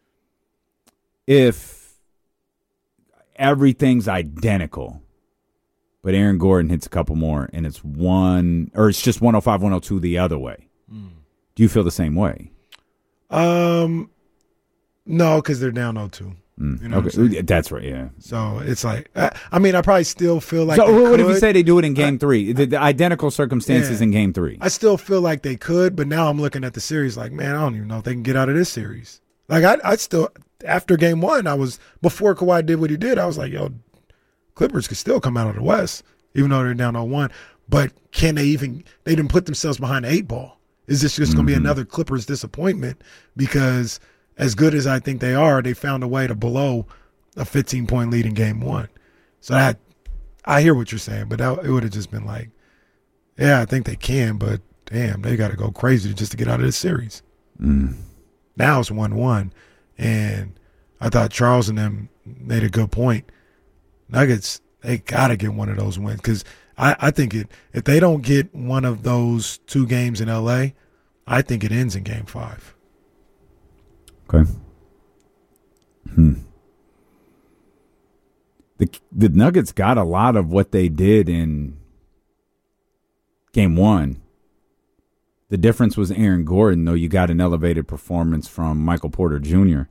If everything's identical, but Aaron Gordon hits a couple more, and it's just 105, 102 the other way. Do you feel the same way? No, because they're down 0-2. You know okay, that's right. Yeah. So it's like, I mean, I probably still feel like. So what if you say they do it in Game 3? The identical circumstances in Game 3. I still feel like they could, but now I'm looking at the series like, man, I don't even know if they can get out of this series. Like I still, after Game 1, before Kawhi did what he did, I was like, yo, Clippers could still come out of the West, even though they're down 0-1. But can they even? They didn't put themselves behind the 8 ball. Is this just going to be another Clippers disappointment? Because as good as I think they are, they found a way to blow a 15-point lead in Game 1. So I hear what you're saying, but it would have just been like, yeah, I think they can, but damn, they got to go crazy just to get out of this series. Now it's 1-1, and I thought Charles and them made a good point. Nuggets, they got to get one of those wins because I think if they don't get one of those 2 games in L.A., I think it ends in Game 5. Okay. The Nuggets got a lot of what they did in Game 1. The difference was Aaron Gordon, though you got an elevated performance from Michael Porter Jr.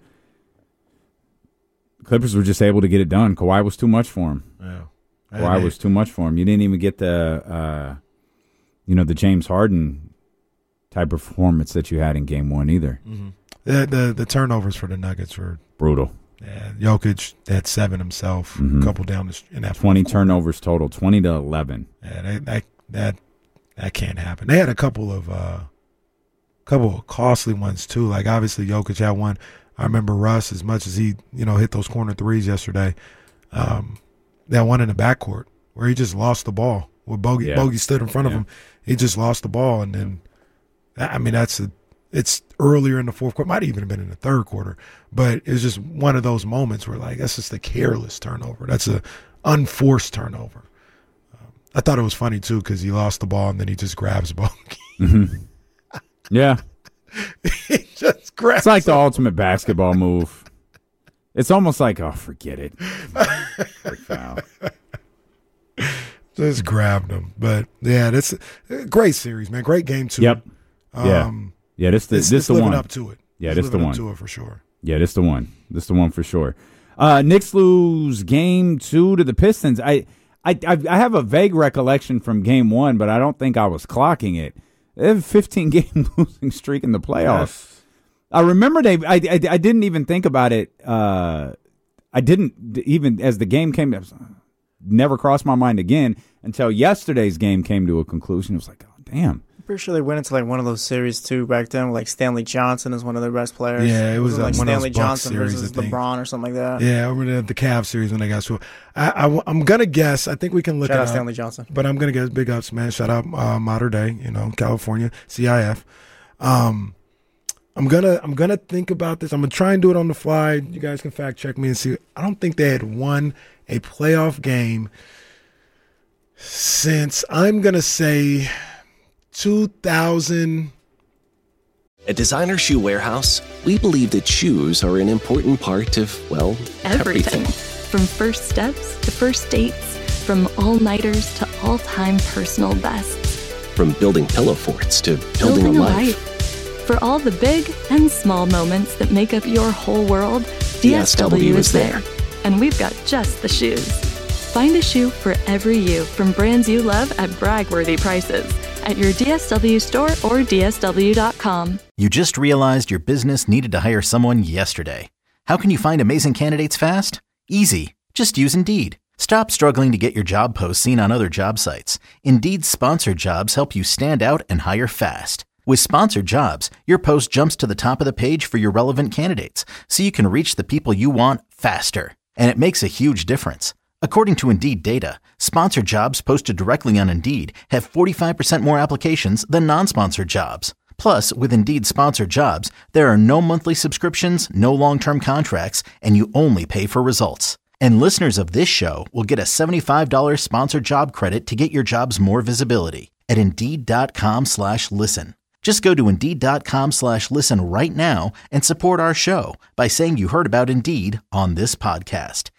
The Clippers were just able to get it done. Kawhi was too much for him. Yeah. Kawhi was too much for him. You didn't even get the James Harden type of performance that you had in Game 1 either. The turnovers for the Nuggets were brutal. Yeah, Jokic had 7 himself, a couple down in that 20 turnovers total, 20-11. Yeah, that can't happen. They had a couple of costly ones too. Like obviously Jokic had one. I remember Russ, as much as he hit those corner threes yesterday. That one in the backcourt where he just lost the ball. Where Bogey stood in front of him, he just lost the ball, and then I mean it's earlier in the fourth quarter, might even have been in the third quarter, but it was just one of those moments where like that's just a careless turnover. That's a unforced turnover. I thought it was funny too because he lost the ball and then he just grabs Bogey. Yeah, he just grabs. It's like the ultimate basketball move. It's almost like, oh, forget it. Freak foul. Just grabbed him. But, yeah, that's a great series, man. Great game, too. Yep. This the living one. up to it. Yeah, this the one. Living up to it for sure. Yeah, this the one. This the one for sure. Knicks lose Game 2 to the Pistons. I have a vague recollection from Game 1, but I don't think I was clocking it. They have a 15-game losing streak in the playoffs. Yes. I remember I didn't even think about it. I didn't even, as the game came, never crossed my mind again until yesterday's game came to a conclusion. It was like, oh, damn. I'm pretty sure they went into like one of those series too back then. Like Stanley Johnson is one of their best players. Yeah, it was like one Stanley of those Johnson series, versus LeBron or something like that. Yeah, I remember the Cavs series when they got so. I'm gonna guess. I think we can look Shout it out up, Stanley Johnson. But I'm gonna guess big ups, man. Shout out Mater Day, California, CIF. I'm gonna think about this. I'm gonna try and do it on the fly. You guys can fact check me and see. I don't think they had won a playoff game since, I'm gonna say, 2000. At Designer Shoe Warehouse, we believe that shoes are an important part of, well, everything. From first steps to first dates, from all-nighters to all-time personal bests. From building pillow forts to building a life. For all the big and small moments that make up your whole world, DSW is there. And we've got just the shoes. Find a shoe for every you from brands you love at brag-worthy prices at your DSW store or DSW.com. You just realized your business needed to hire someone yesterday. How can you find amazing candidates fast? Easy. Just use Indeed. Stop struggling to get your job posts seen on other job sites. Indeed's sponsored jobs help you stand out and hire fast. With sponsored jobs, your post jumps to the top of the page for your relevant candidates, so you can reach the people you want faster. And it makes a huge difference. According to Indeed data, sponsored jobs posted directly on Indeed have 45% more applications than non-sponsored jobs. Plus, with Indeed sponsored jobs, there are no monthly subscriptions, no long-term contracts, and you only pay for results. And listeners of this show will get a $75 sponsored job credit to get your jobs more visibility at Indeed.com/listen. Just go to Indeed.com/listen right now and support our show by saying you heard about Indeed on this podcast.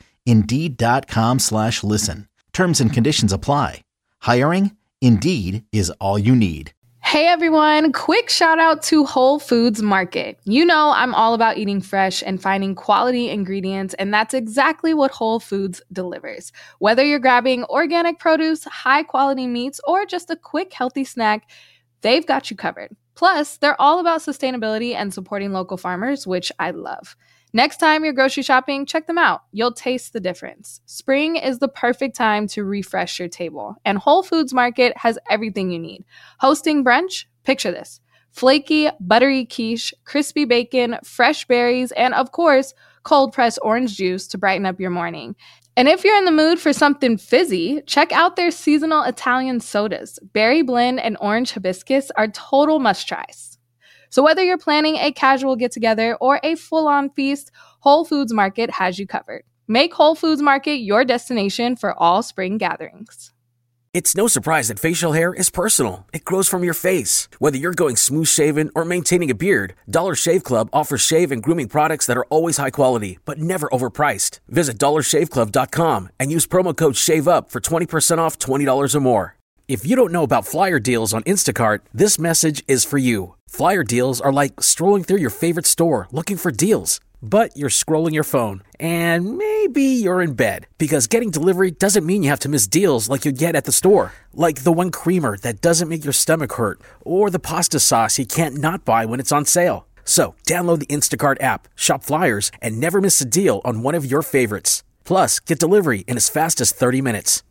Indeed.com/listen. Terms and conditions apply. Hiring? Indeed is all you need. Hey everyone, quick shout out to Whole Foods Market. You know I'm all about eating fresh and finding quality ingredients, and that's exactly what Whole Foods delivers. Whether you're grabbing organic produce, high quality meats, or just a quick healthy snack, they've got you covered. Plus, they're all about sustainability and supporting local farmers, which I love. Next time you're grocery shopping, check them out. You'll taste the difference. Spring is the perfect time to refresh your table, and Whole Foods Market has everything you need. Hosting brunch? Picture this. Flaky, buttery quiche, crispy bacon, fresh berries, and of course, cold-pressed orange juice to brighten up your morning. And if you're in the mood for something fizzy, check out their seasonal Italian sodas. Berry blend and orange hibiscus are total must-tries. So whether you're planning a casual get-together or a full-on feast, Whole Foods Market has you covered. Make Whole Foods Market your destination for all spring gatherings. It's no surprise that facial hair is personal. It grows from your face. Whether you're going smooth-shaven or maintaining a beard, Dollar Shave Club offers shave and grooming products that are always high quality, but never overpriced. Visit dollarshaveclub.com and use promo code SHAVEUP for 20% off $20 or more. If you don't know about flyer deals on Instacart, this message is for you. Flyer deals are like strolling through your favorite store looking for deals. But you're scrolling your phone, and maybe you're in bed, because getting delivery doesn't mean you have to miss deals like you'd get at the store. Like the one creamer that doesn't make your stomach hurt, or the pasta sauce you can't not buy when it's on sale. So download the Instacart app, shop flyers, and never miss a deal on one of your favorites. Plus, get delivery in as fast as 30 minutes.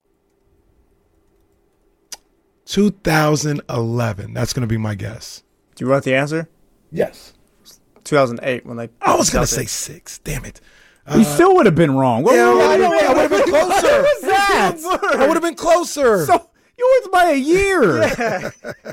2011. That's going to be my guess. Do you want the answer? Yes. 2008 when they. I was going to say 6. Damn it. You still would have been wrong. I would have been closer. What was that? I would have been closer. So you were by a year. Yeah.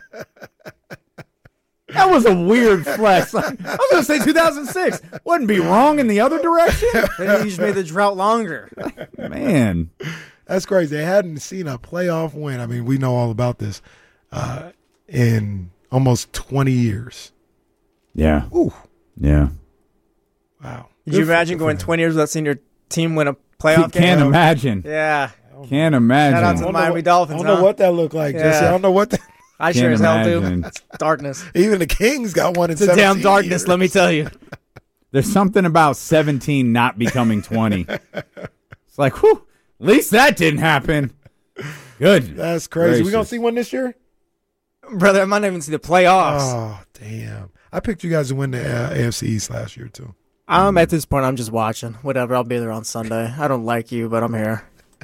That was a weird flex. I was going to say 2006. Wouldn't be wrong in the other direction. Maybe you just made the drought longer. Man. That's crazy. They hadn't seen a playoff win. I mean, we know all about this in almost 20 years. Yeah. Ooh. Yeah. Wow. Could you imagine going 20 years without seeing your team win a playoff game? Can't imagine. Yeah. Can't imagine. Shout out to the Miami Dolphins. I don't know what that looked like, Jesse. I don't know what that. I sure as hell do. It's darkness. Even the Kings got one in 17 It's a damn darkness, years. let me tell you. There's something about 17 not becoming 20. It's like, whew, at least that didn't happen. Good. That's crazy. Gracious. We going to see one this year? Brother, I might not even see the playoffs. Oh, damn. I picked you guys to win the AFC East last year, too. At this point, I'm just watching. Whatever, I'll be there on Sunday. I don't like you, but I'm here.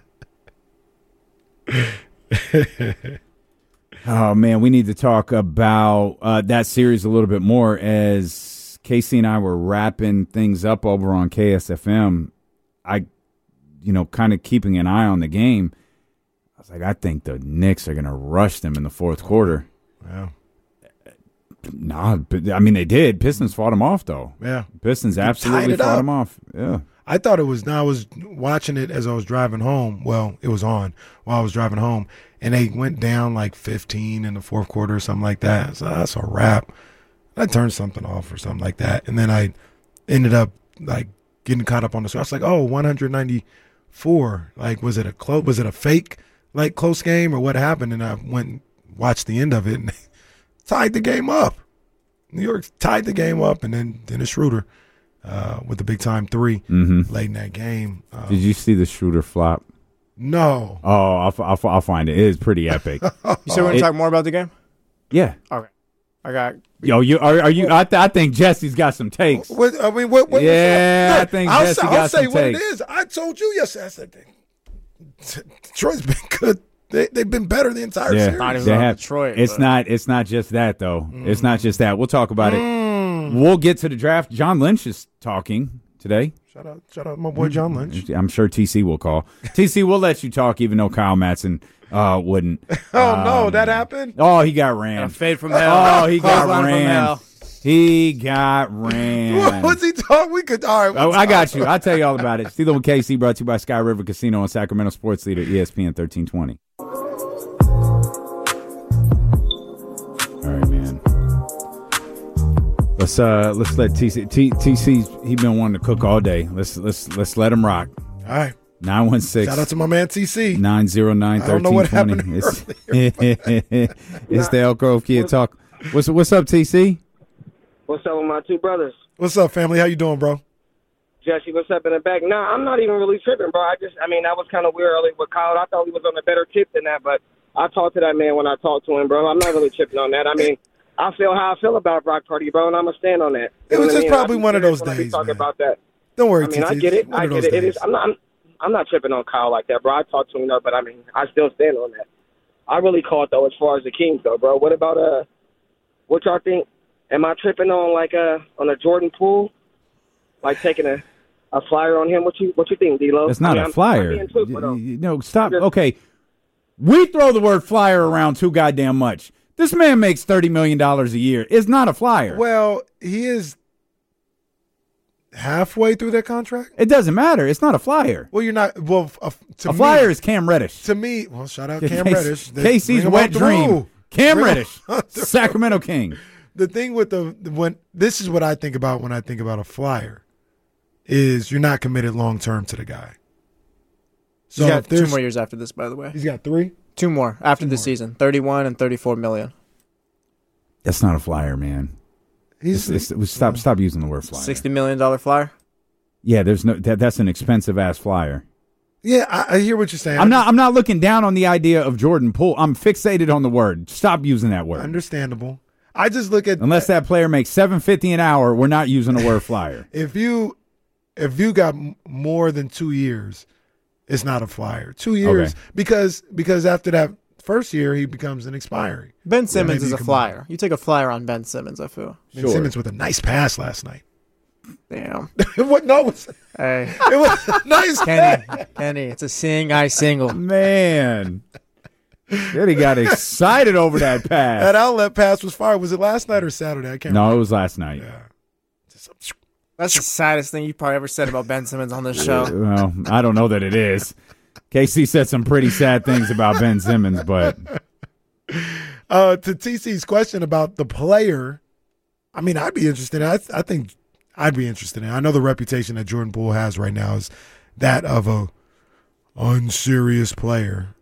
Oh, man, we need to talk about that series a little bit more. As Casey and I were wrapping things up over on KSFM, kind of keeping an eye on the game. I was like, I think the Knicks are going to rush them in the fourth quarter. Wow. Nah, I mean, they did. Pistons fought them off, though. Yeah. Pistons absolutely fought them off. Yeah. I thought it was. Now I was watching it as I was driving home. Well, it was on while I was driving home, and they went down like 15 in the fourth quarter or something like that. So that's a wrap. I turned something off or something like that, and then I ended up like getting caught up on the score. I was like, oh, 194. Like, was it a fake like close game or what happened? And I went and watched the end of it, and they tied the game up. New York tied the game up, and then Dennis Schroeder. With the big time 3 late in that game. Did you see the Schroeder flop? No. Oh, I'll find it. It is pretty epic. You said we're going to talk more about the game? Yeah. Okay. I got. Yo, are you? I think Jesse's got some takes. What yeah, I think Jesse got some takes. I'll say what it is. I told you yesterday. I said Detroit's been good. They've been better the entire series. They have. Detroit. It's not just that though. It's not just that. We'll talk about it. We'll get to the draft. John Lynch is talking today. Shout out my boy John Lynch. I'm sure TC will call. TC, we'll let you talk, even though Kyle Madsen wouldn't. No, that happened? Oh, he got ran. Fade from hell. Oh, he got ran. He got ran. What's he talking? We could. All right. I got you. I'll tell you all about it. Steeler with KC, brought to you by Sky River Casino and Sacramento Sports Leader, ESPN 1320. All right, man. Let's let TC's he been wanting to cook all day. Let's let him rock. All right. 916. Shout out to my man TC. 909 I don't know what happened earlier. It's the Elk Grove Kid Talk. What's up, TC? What's up with my two brothers? What's up, family? How you doing, bro? Jesse, what's up in the back? Nah, I'm not even really tripping, bro. That was kind of weird earlier with Kyle. I thought he was on a better tip than that, but I talked to that man when I talked to him, bro. I'm not really tripping on that. I mean, I feel how I feel about Brock Purdy, bro, and I'm going to stand on that. It was just probably one of those days, talking about that. Don't worry, I mean, TC. I get it. I get it. It is. I'm not tripping on Kyle like that, bro. I talked to him, though, but, I mean, I still stand on that. I really caught, though, as far as the Kings, though, bro. What about what y'all think? Am I tripping on on a Jordan Poole, like taking a flyer on him? What you think, D-Lo? It's not a flyer. No, stop. Okay, we throw the word flyer around too goddamn much. This man makes $30 million a year. It's not a flyer. Well, he is halfway through that contract. It doesn't matter. It's not a flyer. Well, you're not. Well, a flyer is Cam Reddish. To me, well, shout out Cam Reddish. Casey's wet dream. Cam Reddish, Sacramento King. The thing with this is what I think about when I think about a flyer, is you're not committed long term to the guy. So he's got 2 more years after this, by the way. He's got 3? 2 more after the season, 31 and 34 million. That's not a flyer, man. Stop using the word flyer. $60 million flyer. Yeah, there's no. That's an expensive ass flyer. Yeah, I hear what you're saying. I'm not looking down on the idea of Jordan Poole. I'm fixated on the word. Stop using that word. Understandable. I just look at unless that player makes $750 an hour, we're not using the word flyer. If you got more than 2 years, it's not a flyer. 2 years because after that first year he becomes an expiring. Ben Simmons is a flyer. You take a flyer on Ben Simmons, I feel. Ben Simmons with a nice pass last night. Damn. What? No, hey, it was nice. Kenny, it's a seeing eye single. Man. Then he got excited over that pass. That outlet pass was fire. Was it last night or Saturday? I can't remember. No, it was last night. Yeah. That's the saddest thing you've probably ever said about Ben Simmons on this show. Well, I don't know that it is. KC said some pretty sad things about Ben Simmons, but to TC's question about the player, I mean, I'd be interested. I think I'd be interested in. I know the reputation that Jordan Poole has right now is that of a unserious player.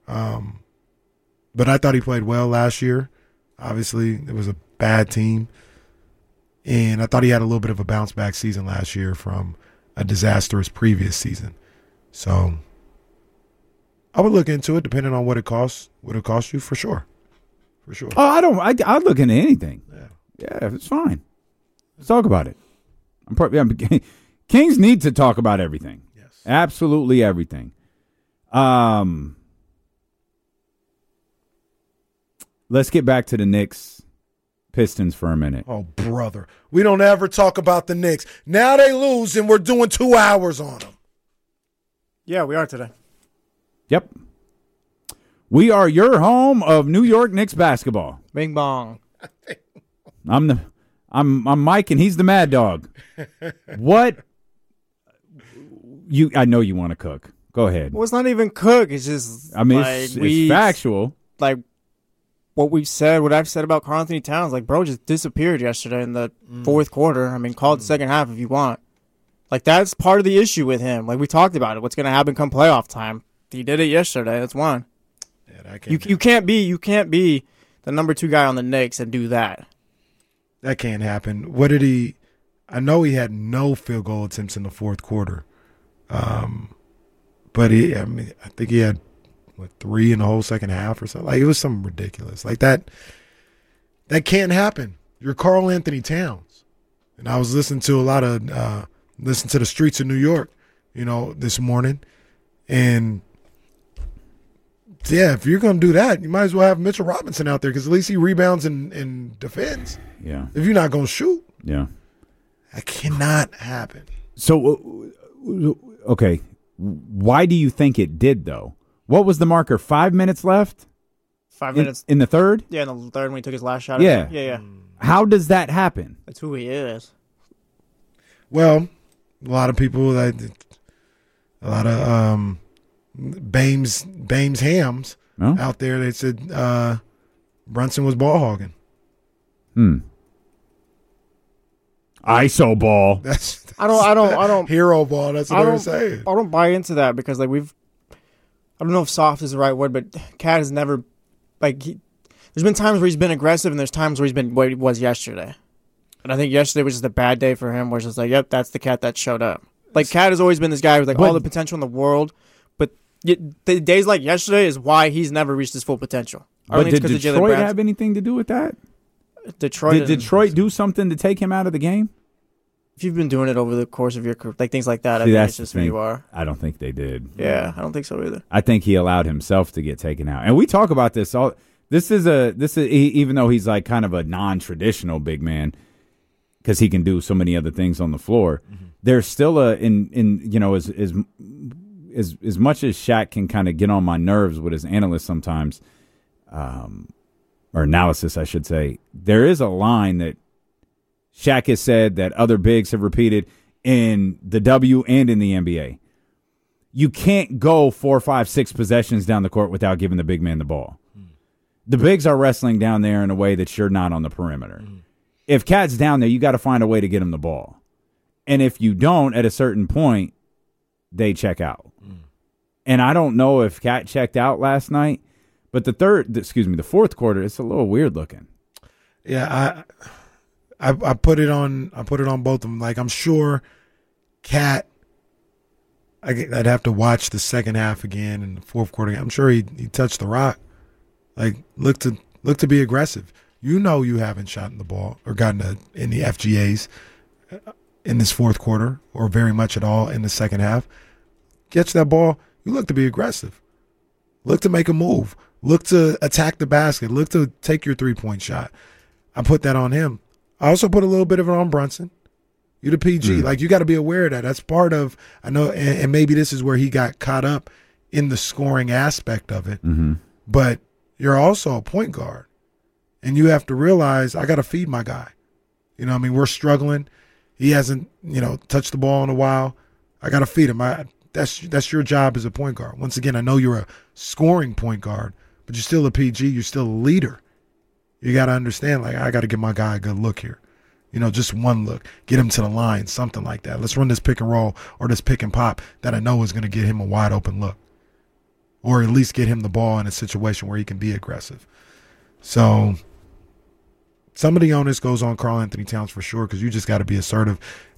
But I thought he played well last year. Obviously, it was a bad team. And I thought he had a little bit of a bounce-back season last year from a disastrous previous season. So I would look into it, depending on what it costs. Would it cost you? For sure. For sure. Oh, I'd look into anything. Yeah, it's fine. Let's talk about it. Kings need to talk about everything. Yes. Absolutely everything. Let's get back to the Knicks Pistons for a minute. Oh, brother. We don't ever talk about the Knicks. Now they lose, and we're doing 2 hours on them. Yeah, we are today. Yep. We are your home of New York Knicks basketball. Bing bong. I'm Mike, and he's the Mad Dog. What? I know you want to cook. Go ahead. Well, it's not even cook. It's just. I mean, it's factual. Like what I've said about Karl Anthony Towns. Like, bro, just disappeared yesterday in the fourth quarter. I mean, call it the second half if you want. Like, that's part of the issue with him. Like, we talked about it. What's going to happen come playoff time? He did it yesterday. That's one. Yeah, you can't be the number 2 guy on the Knicks and do that. That can't happen. What did he? I know he had no field goal attempts in the fourth quarter, but I think he had 3 in the whole second half or something. Like, it was something ridiculous. Like that can't happen. You're Karl Anthony Towns, and I was listening to listen to the streets of New York, this morning, and. Yeah, if you're going to do that, you might as well have Mitchell Robinson out there because at least he rebounds and defends. Yeah. If you're not going to shoot. Yeah. That cannot happen. So Okay, why do you think it did, though? What was the marker? 5 minutes left? 5 minutes. In the third? Yeah, in the third when he took his last shot. Yeah. Yeah. How does that happen? That's who he is. Well, a lot of people, a lot of Bames hams out there, they said Brunson was ball hogging. ISO ball. That's I don't hero ball. That's what they're saying. I don't buy into that because I don't know if soft is the right word, but Cat has never there's been times where he's been aggressive and there's times where he's been what he was yesterday. And I think yesterday was just a bad day for him where it's just like, yep, that's the Cat that showed up. Like Cat has always been this guy with all the potential in the world, but the days like yesterday is why he's never reached his full potential. But did Detroit have anything to do with that? Did Detroit do something to take him out of the game? If you've been doing it over the course of your career, like things like that, I think it's just who you are. I don't think they did. Yeah, I don't think so either. I think he allowed himself to get taken out. And we talk about this all. This is even though he's like kind of a non-traditional big man because he can do so many other things on the floor. Mm-hmm. There's still as much as Shaq can kind of get on my nerves with his analysts sometimes, or analysis, I should say. There is a line that Shaq has said that other bigs have repeated in the W and in the NBA. You can't go 4, 5, 6 possessions down the court without giving the big man the ball. The bigs are wrestling down there in a way that you're not on the perimeter. If Cat's down there, you got to find a way to get him the ball. And if you don't, at a certain point, they check out. And I don't know if Cat checked out last night, but the fourth quarter, it's a little weird looking. Yeah, I put it on both of them. Like, I'm sure Cat, I'd have to watch the second half again and the fourth quarter. I'm sure he touched the rock. Like, look to be aggressive. You know you haven't shot in the ball or gotten in the FGAs in this fourth quarter or very much at all in the second half. Catch that ball. You look to be aggressive. Look to make a move. Look to attack the basket. Look to take your three-point shot. I put that on him. I also put a little bit of it on Brunson. You the PG. Like, you got to be aware of that. That's part of, I know, and maybe this is where he got caught up in the scoring aspect of it. Mm-hmm. But you're also a point guard. And you have to realize, I got to feed my guy. You know what I mean? We're struggling. He hasn't, touched the ball in a while. I got to feed him. That's your job as a point guard. Once again, I know you're a scoring point guard, but you're still a PG. You're still a leader. You got to understand, like, I got to give my guy a good look here. Just one look. Get him to the line, something like that. Let's run this pick and roll or this pick and pop that I know is going to get him a wide open look. Or at least get him the ball in a situation where he can be aggressive. So some of the onus goes on Karl-Anthony Towns for sure because you just got to be assertive.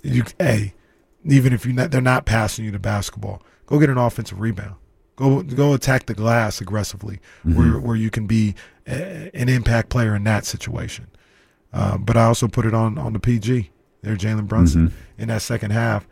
Even if they're not passing you the basketball, go get an offensive rebound. Go attack the glass aggressively where you can be an impact player in that situation. But I also put it on the PG there, Jalen Brunson, in that second half.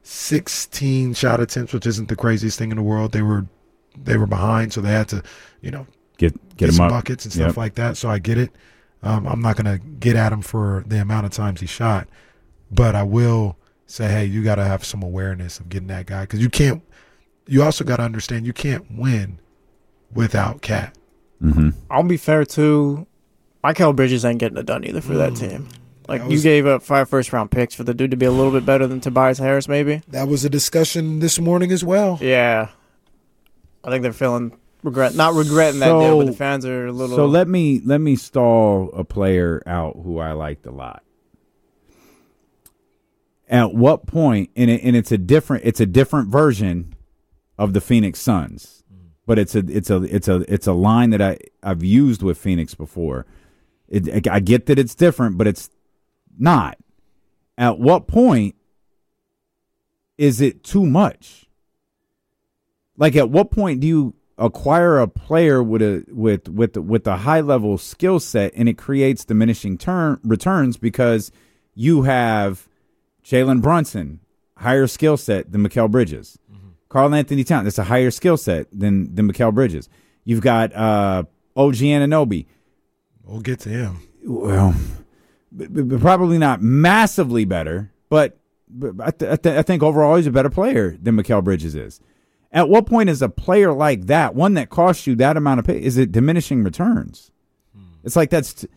16 shot attempts, which isn't the craziest thing in the world. They were behind, so they had to, get some up. buckets and stuff like that. So I get it. I'm not going to get at him for the amount of times he shot, but I will say, hey, you got to have some awareness of getting that guy because you also got to understand you can't win without Cat. I'll be fair too. Mikal Bridges ain't getting it done either for that team. Like, you gave up 5 first-round picks for the dude to be a little bit better than Tobias Harris, maybe. That was a discussion this morning as well. Yeah, I think they're feeling not regretting that deal, but the fans are a little. So let me stall a player out who I liked a lot. At what point, and it's a different version of the Phoenix Suns, but it's a line that I've used with Phoenix before. I get that it's different, but it's not. At what point is it too much? Like, at what point do you acquire a player with a high level skill set and it creates diminishing returns because you have Jalen Brunson, higher skill set than Mikal Bridges. Karl-Anthony Towns, that's a higher skill set than Mikal Bridges. You've got OG Anunoby. We'll get to him. Well, probably not massively better, but I think overall he's a better player than Mikal Bridges is. At what point is a player like that, one that costs you that amount of pay, is it diminishing returns? It's like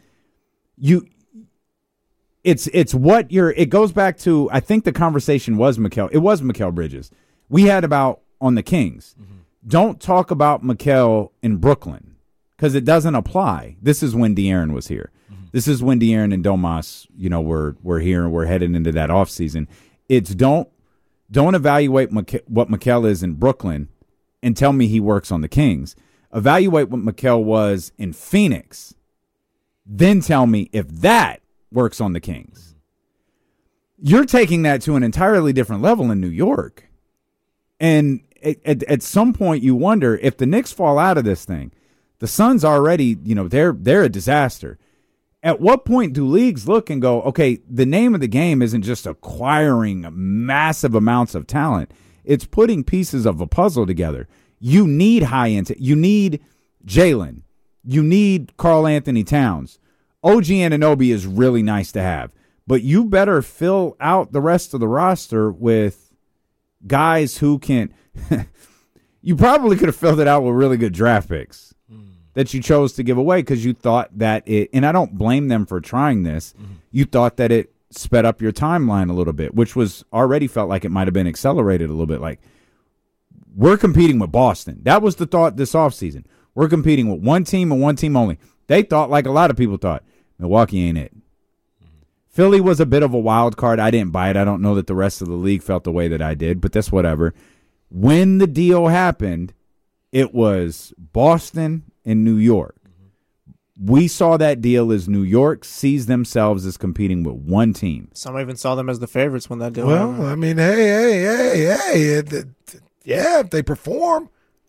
it goes back to, I think the conversation was Mikal Bridges. We had about on the Kings. Don't talk about Mikal in Brooklyn because it doesn't apply. This is when De'Aaron was here. This is when De'Aaron and Domas, were here and we're headed into that offseason. It's don't evaluate what Mikal is in Brooklyn and tell me he works on the Kings. Evaluate what Mikal was in Phoenix. Then tell me if that works on the Kings. You're taking that to an entirely different level in New York. And at some point you wonder if the Knicks fall out of this thing, the Suns already, they're a disaster. At what point do leagues look and go, okay, the name of the game isn't just acquiring massive amounts of talent. It's putting pieces of a puzzle together. You need high-end. You need Jalen. You need Karl Anthony Towns. OG Anunoby is really nice to have. But you better fill out the rest of the roster with guys who can – you probably could have filled it out with really good draft picks that you chose to give away because you thought that it – and I don't blame them for trying this. You thought that it sped up your timeline a little bit, which was already felt like it might have been accelerated a little bit. Like, we're competing with Boston. That was the thought this offseason. We're competing with one team and one team only. They thought, like a lot of people thought, Milwaukee ain't it. Philly was a bit of a wild card. I didn't buy it. I don't know that the rest of the league felt the way that I did, but that's whatever. When the deal happened, it was Boston and New York. We saw that deal as New York sees themselves as competing with one team. Some even saw them as the favorites when that deal Well, happened. I mean, hey. Yeah, they performed.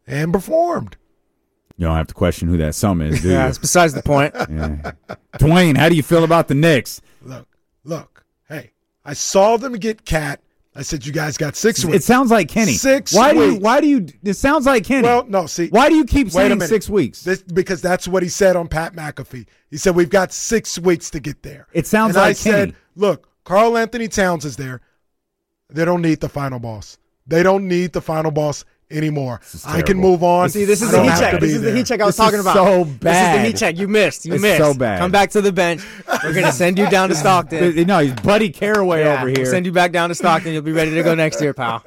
You don't have to question who that some is, do you? Yeah, it's besides the point. Yeah. Dwayne, how do you feel about the Knicks? Look. Hey, I saw them get Cat. I said, you guys got 6 weeks. It sounds like Kenny. 6 Why weeks. do you? It sounds like Kenny. Well, no, see. Why do you keep Wait a saying minute. 6 weeks? Because that's what he said on Pat McAfee. He said, we've got 6 weeks to get there. It sounds and like I said, Kenny. look, Karl Anthony Towns is there. They don't need the final boss. They don't need the final boss anymore. I can move on. See, this is I the don't heat have check. to be This is the there. heat check I was This talking is about. so This is bad. the heat check. You missed. It's so bad. Come back to the bench. We're going to send you down to Stockton. No, he's Buddy Caraway over here. We'll send you back down to Stockton. You'll be ready to go next year, pal.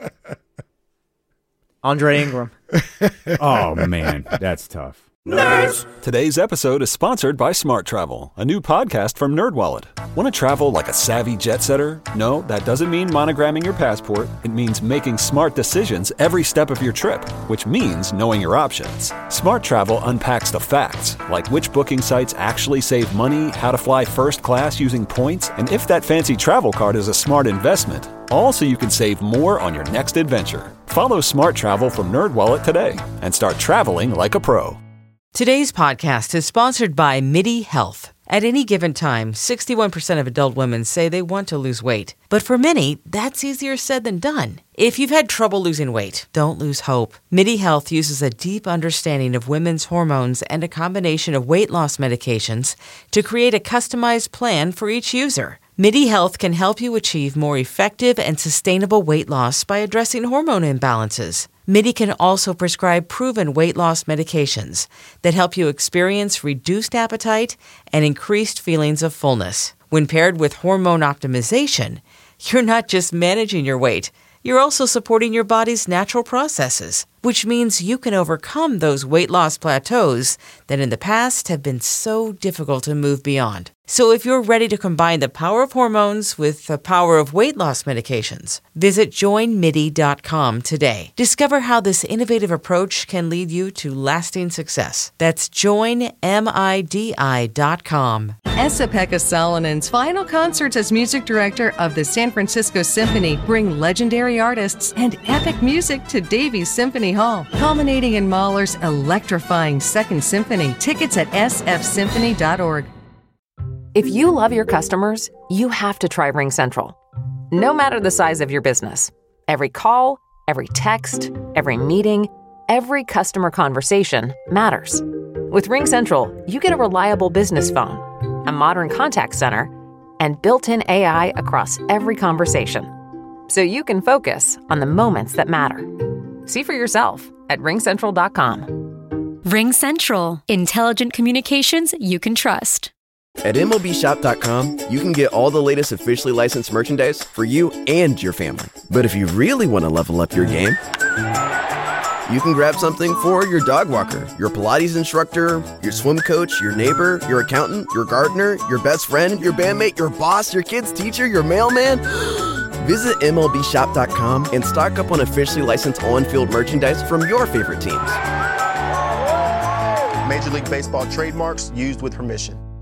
Andre Ingram. Oh, man, that's tough. Today's episode is sponsored by Smart Travel, a new podcast from NerdWallet. Want to travel like a savvy jet setter? No, that doesn't mean monogramming your passport. It means making smart decisions every step of your trip, which means knowing your options. Smart Travel unpacks the facts, like which booking sites actually save money, how to fly first class using points, and if that fancy travel card is a smart investment. All so you can save more on your next adventure. Follow Smart Travel from NerdWallet today and start traveling like a pro. Today's podcast is sponsored by MIDI Health. At any given time, 61% of adult women say they want to lose weight. But for many, that's easier said than done. If you've had trouble losing weight, don't lose hope. MIDI Health uses a deep understanding of women's hormones and a combination of weight loss medications to create a customized plan for each user. MIDI Health can help you achieve more effective and sustainable weight loss by addressing hormone imbalances. MIDI can also prescribe proven weight loss medications that help you experience reduced appetite and increased feelings of fullness. When paired with hormone optimization, you're not just managing your weight, you're also supporting your body's natural processes, which means you can overcome those weight loss plateaus that in the past have been so difficult to move beyond. So if you're ready to combine the power of hormones with the power of weight loss medications, visit joinmidi.com today. Discover how this innovative approach can lead you to lasting success. That's joinmidi.com. Esa-Pekka Salonen's final concerts as music director of the San Francisco Symphony bring legendary artists and epic music to Davies Symphony Hall, culminating in Mahler's electrifying Second Symphony. Tickets at sfsymphony.org. If you love your customers, you have to try RingCentral. No matter the size of your business, every call, every text, every meeting, every customer conversation matters. With RingCentral, you get a reliable business phone, a modern contact center, and built-in AI across every conversation. so you can focus on the moments that matter. See for yourself at RingCentral.com. RingCentral. Intelligent communications you can trust. At MLBshop.com, you can get all the latest officially licensed merchandise for you and your family. But if you really want to level up your game, you can grab something for your dog walker, your Pilates instructor, your swim coach, your neighbor, your accountant, your gardener, your best friend, your bandmate, your boss, your kid's teacher, your mailman. Visit MLBshop.com and stock up on officially licensed on-field merchandise from your favorite teams. Major League Baseball trademarks used with permission.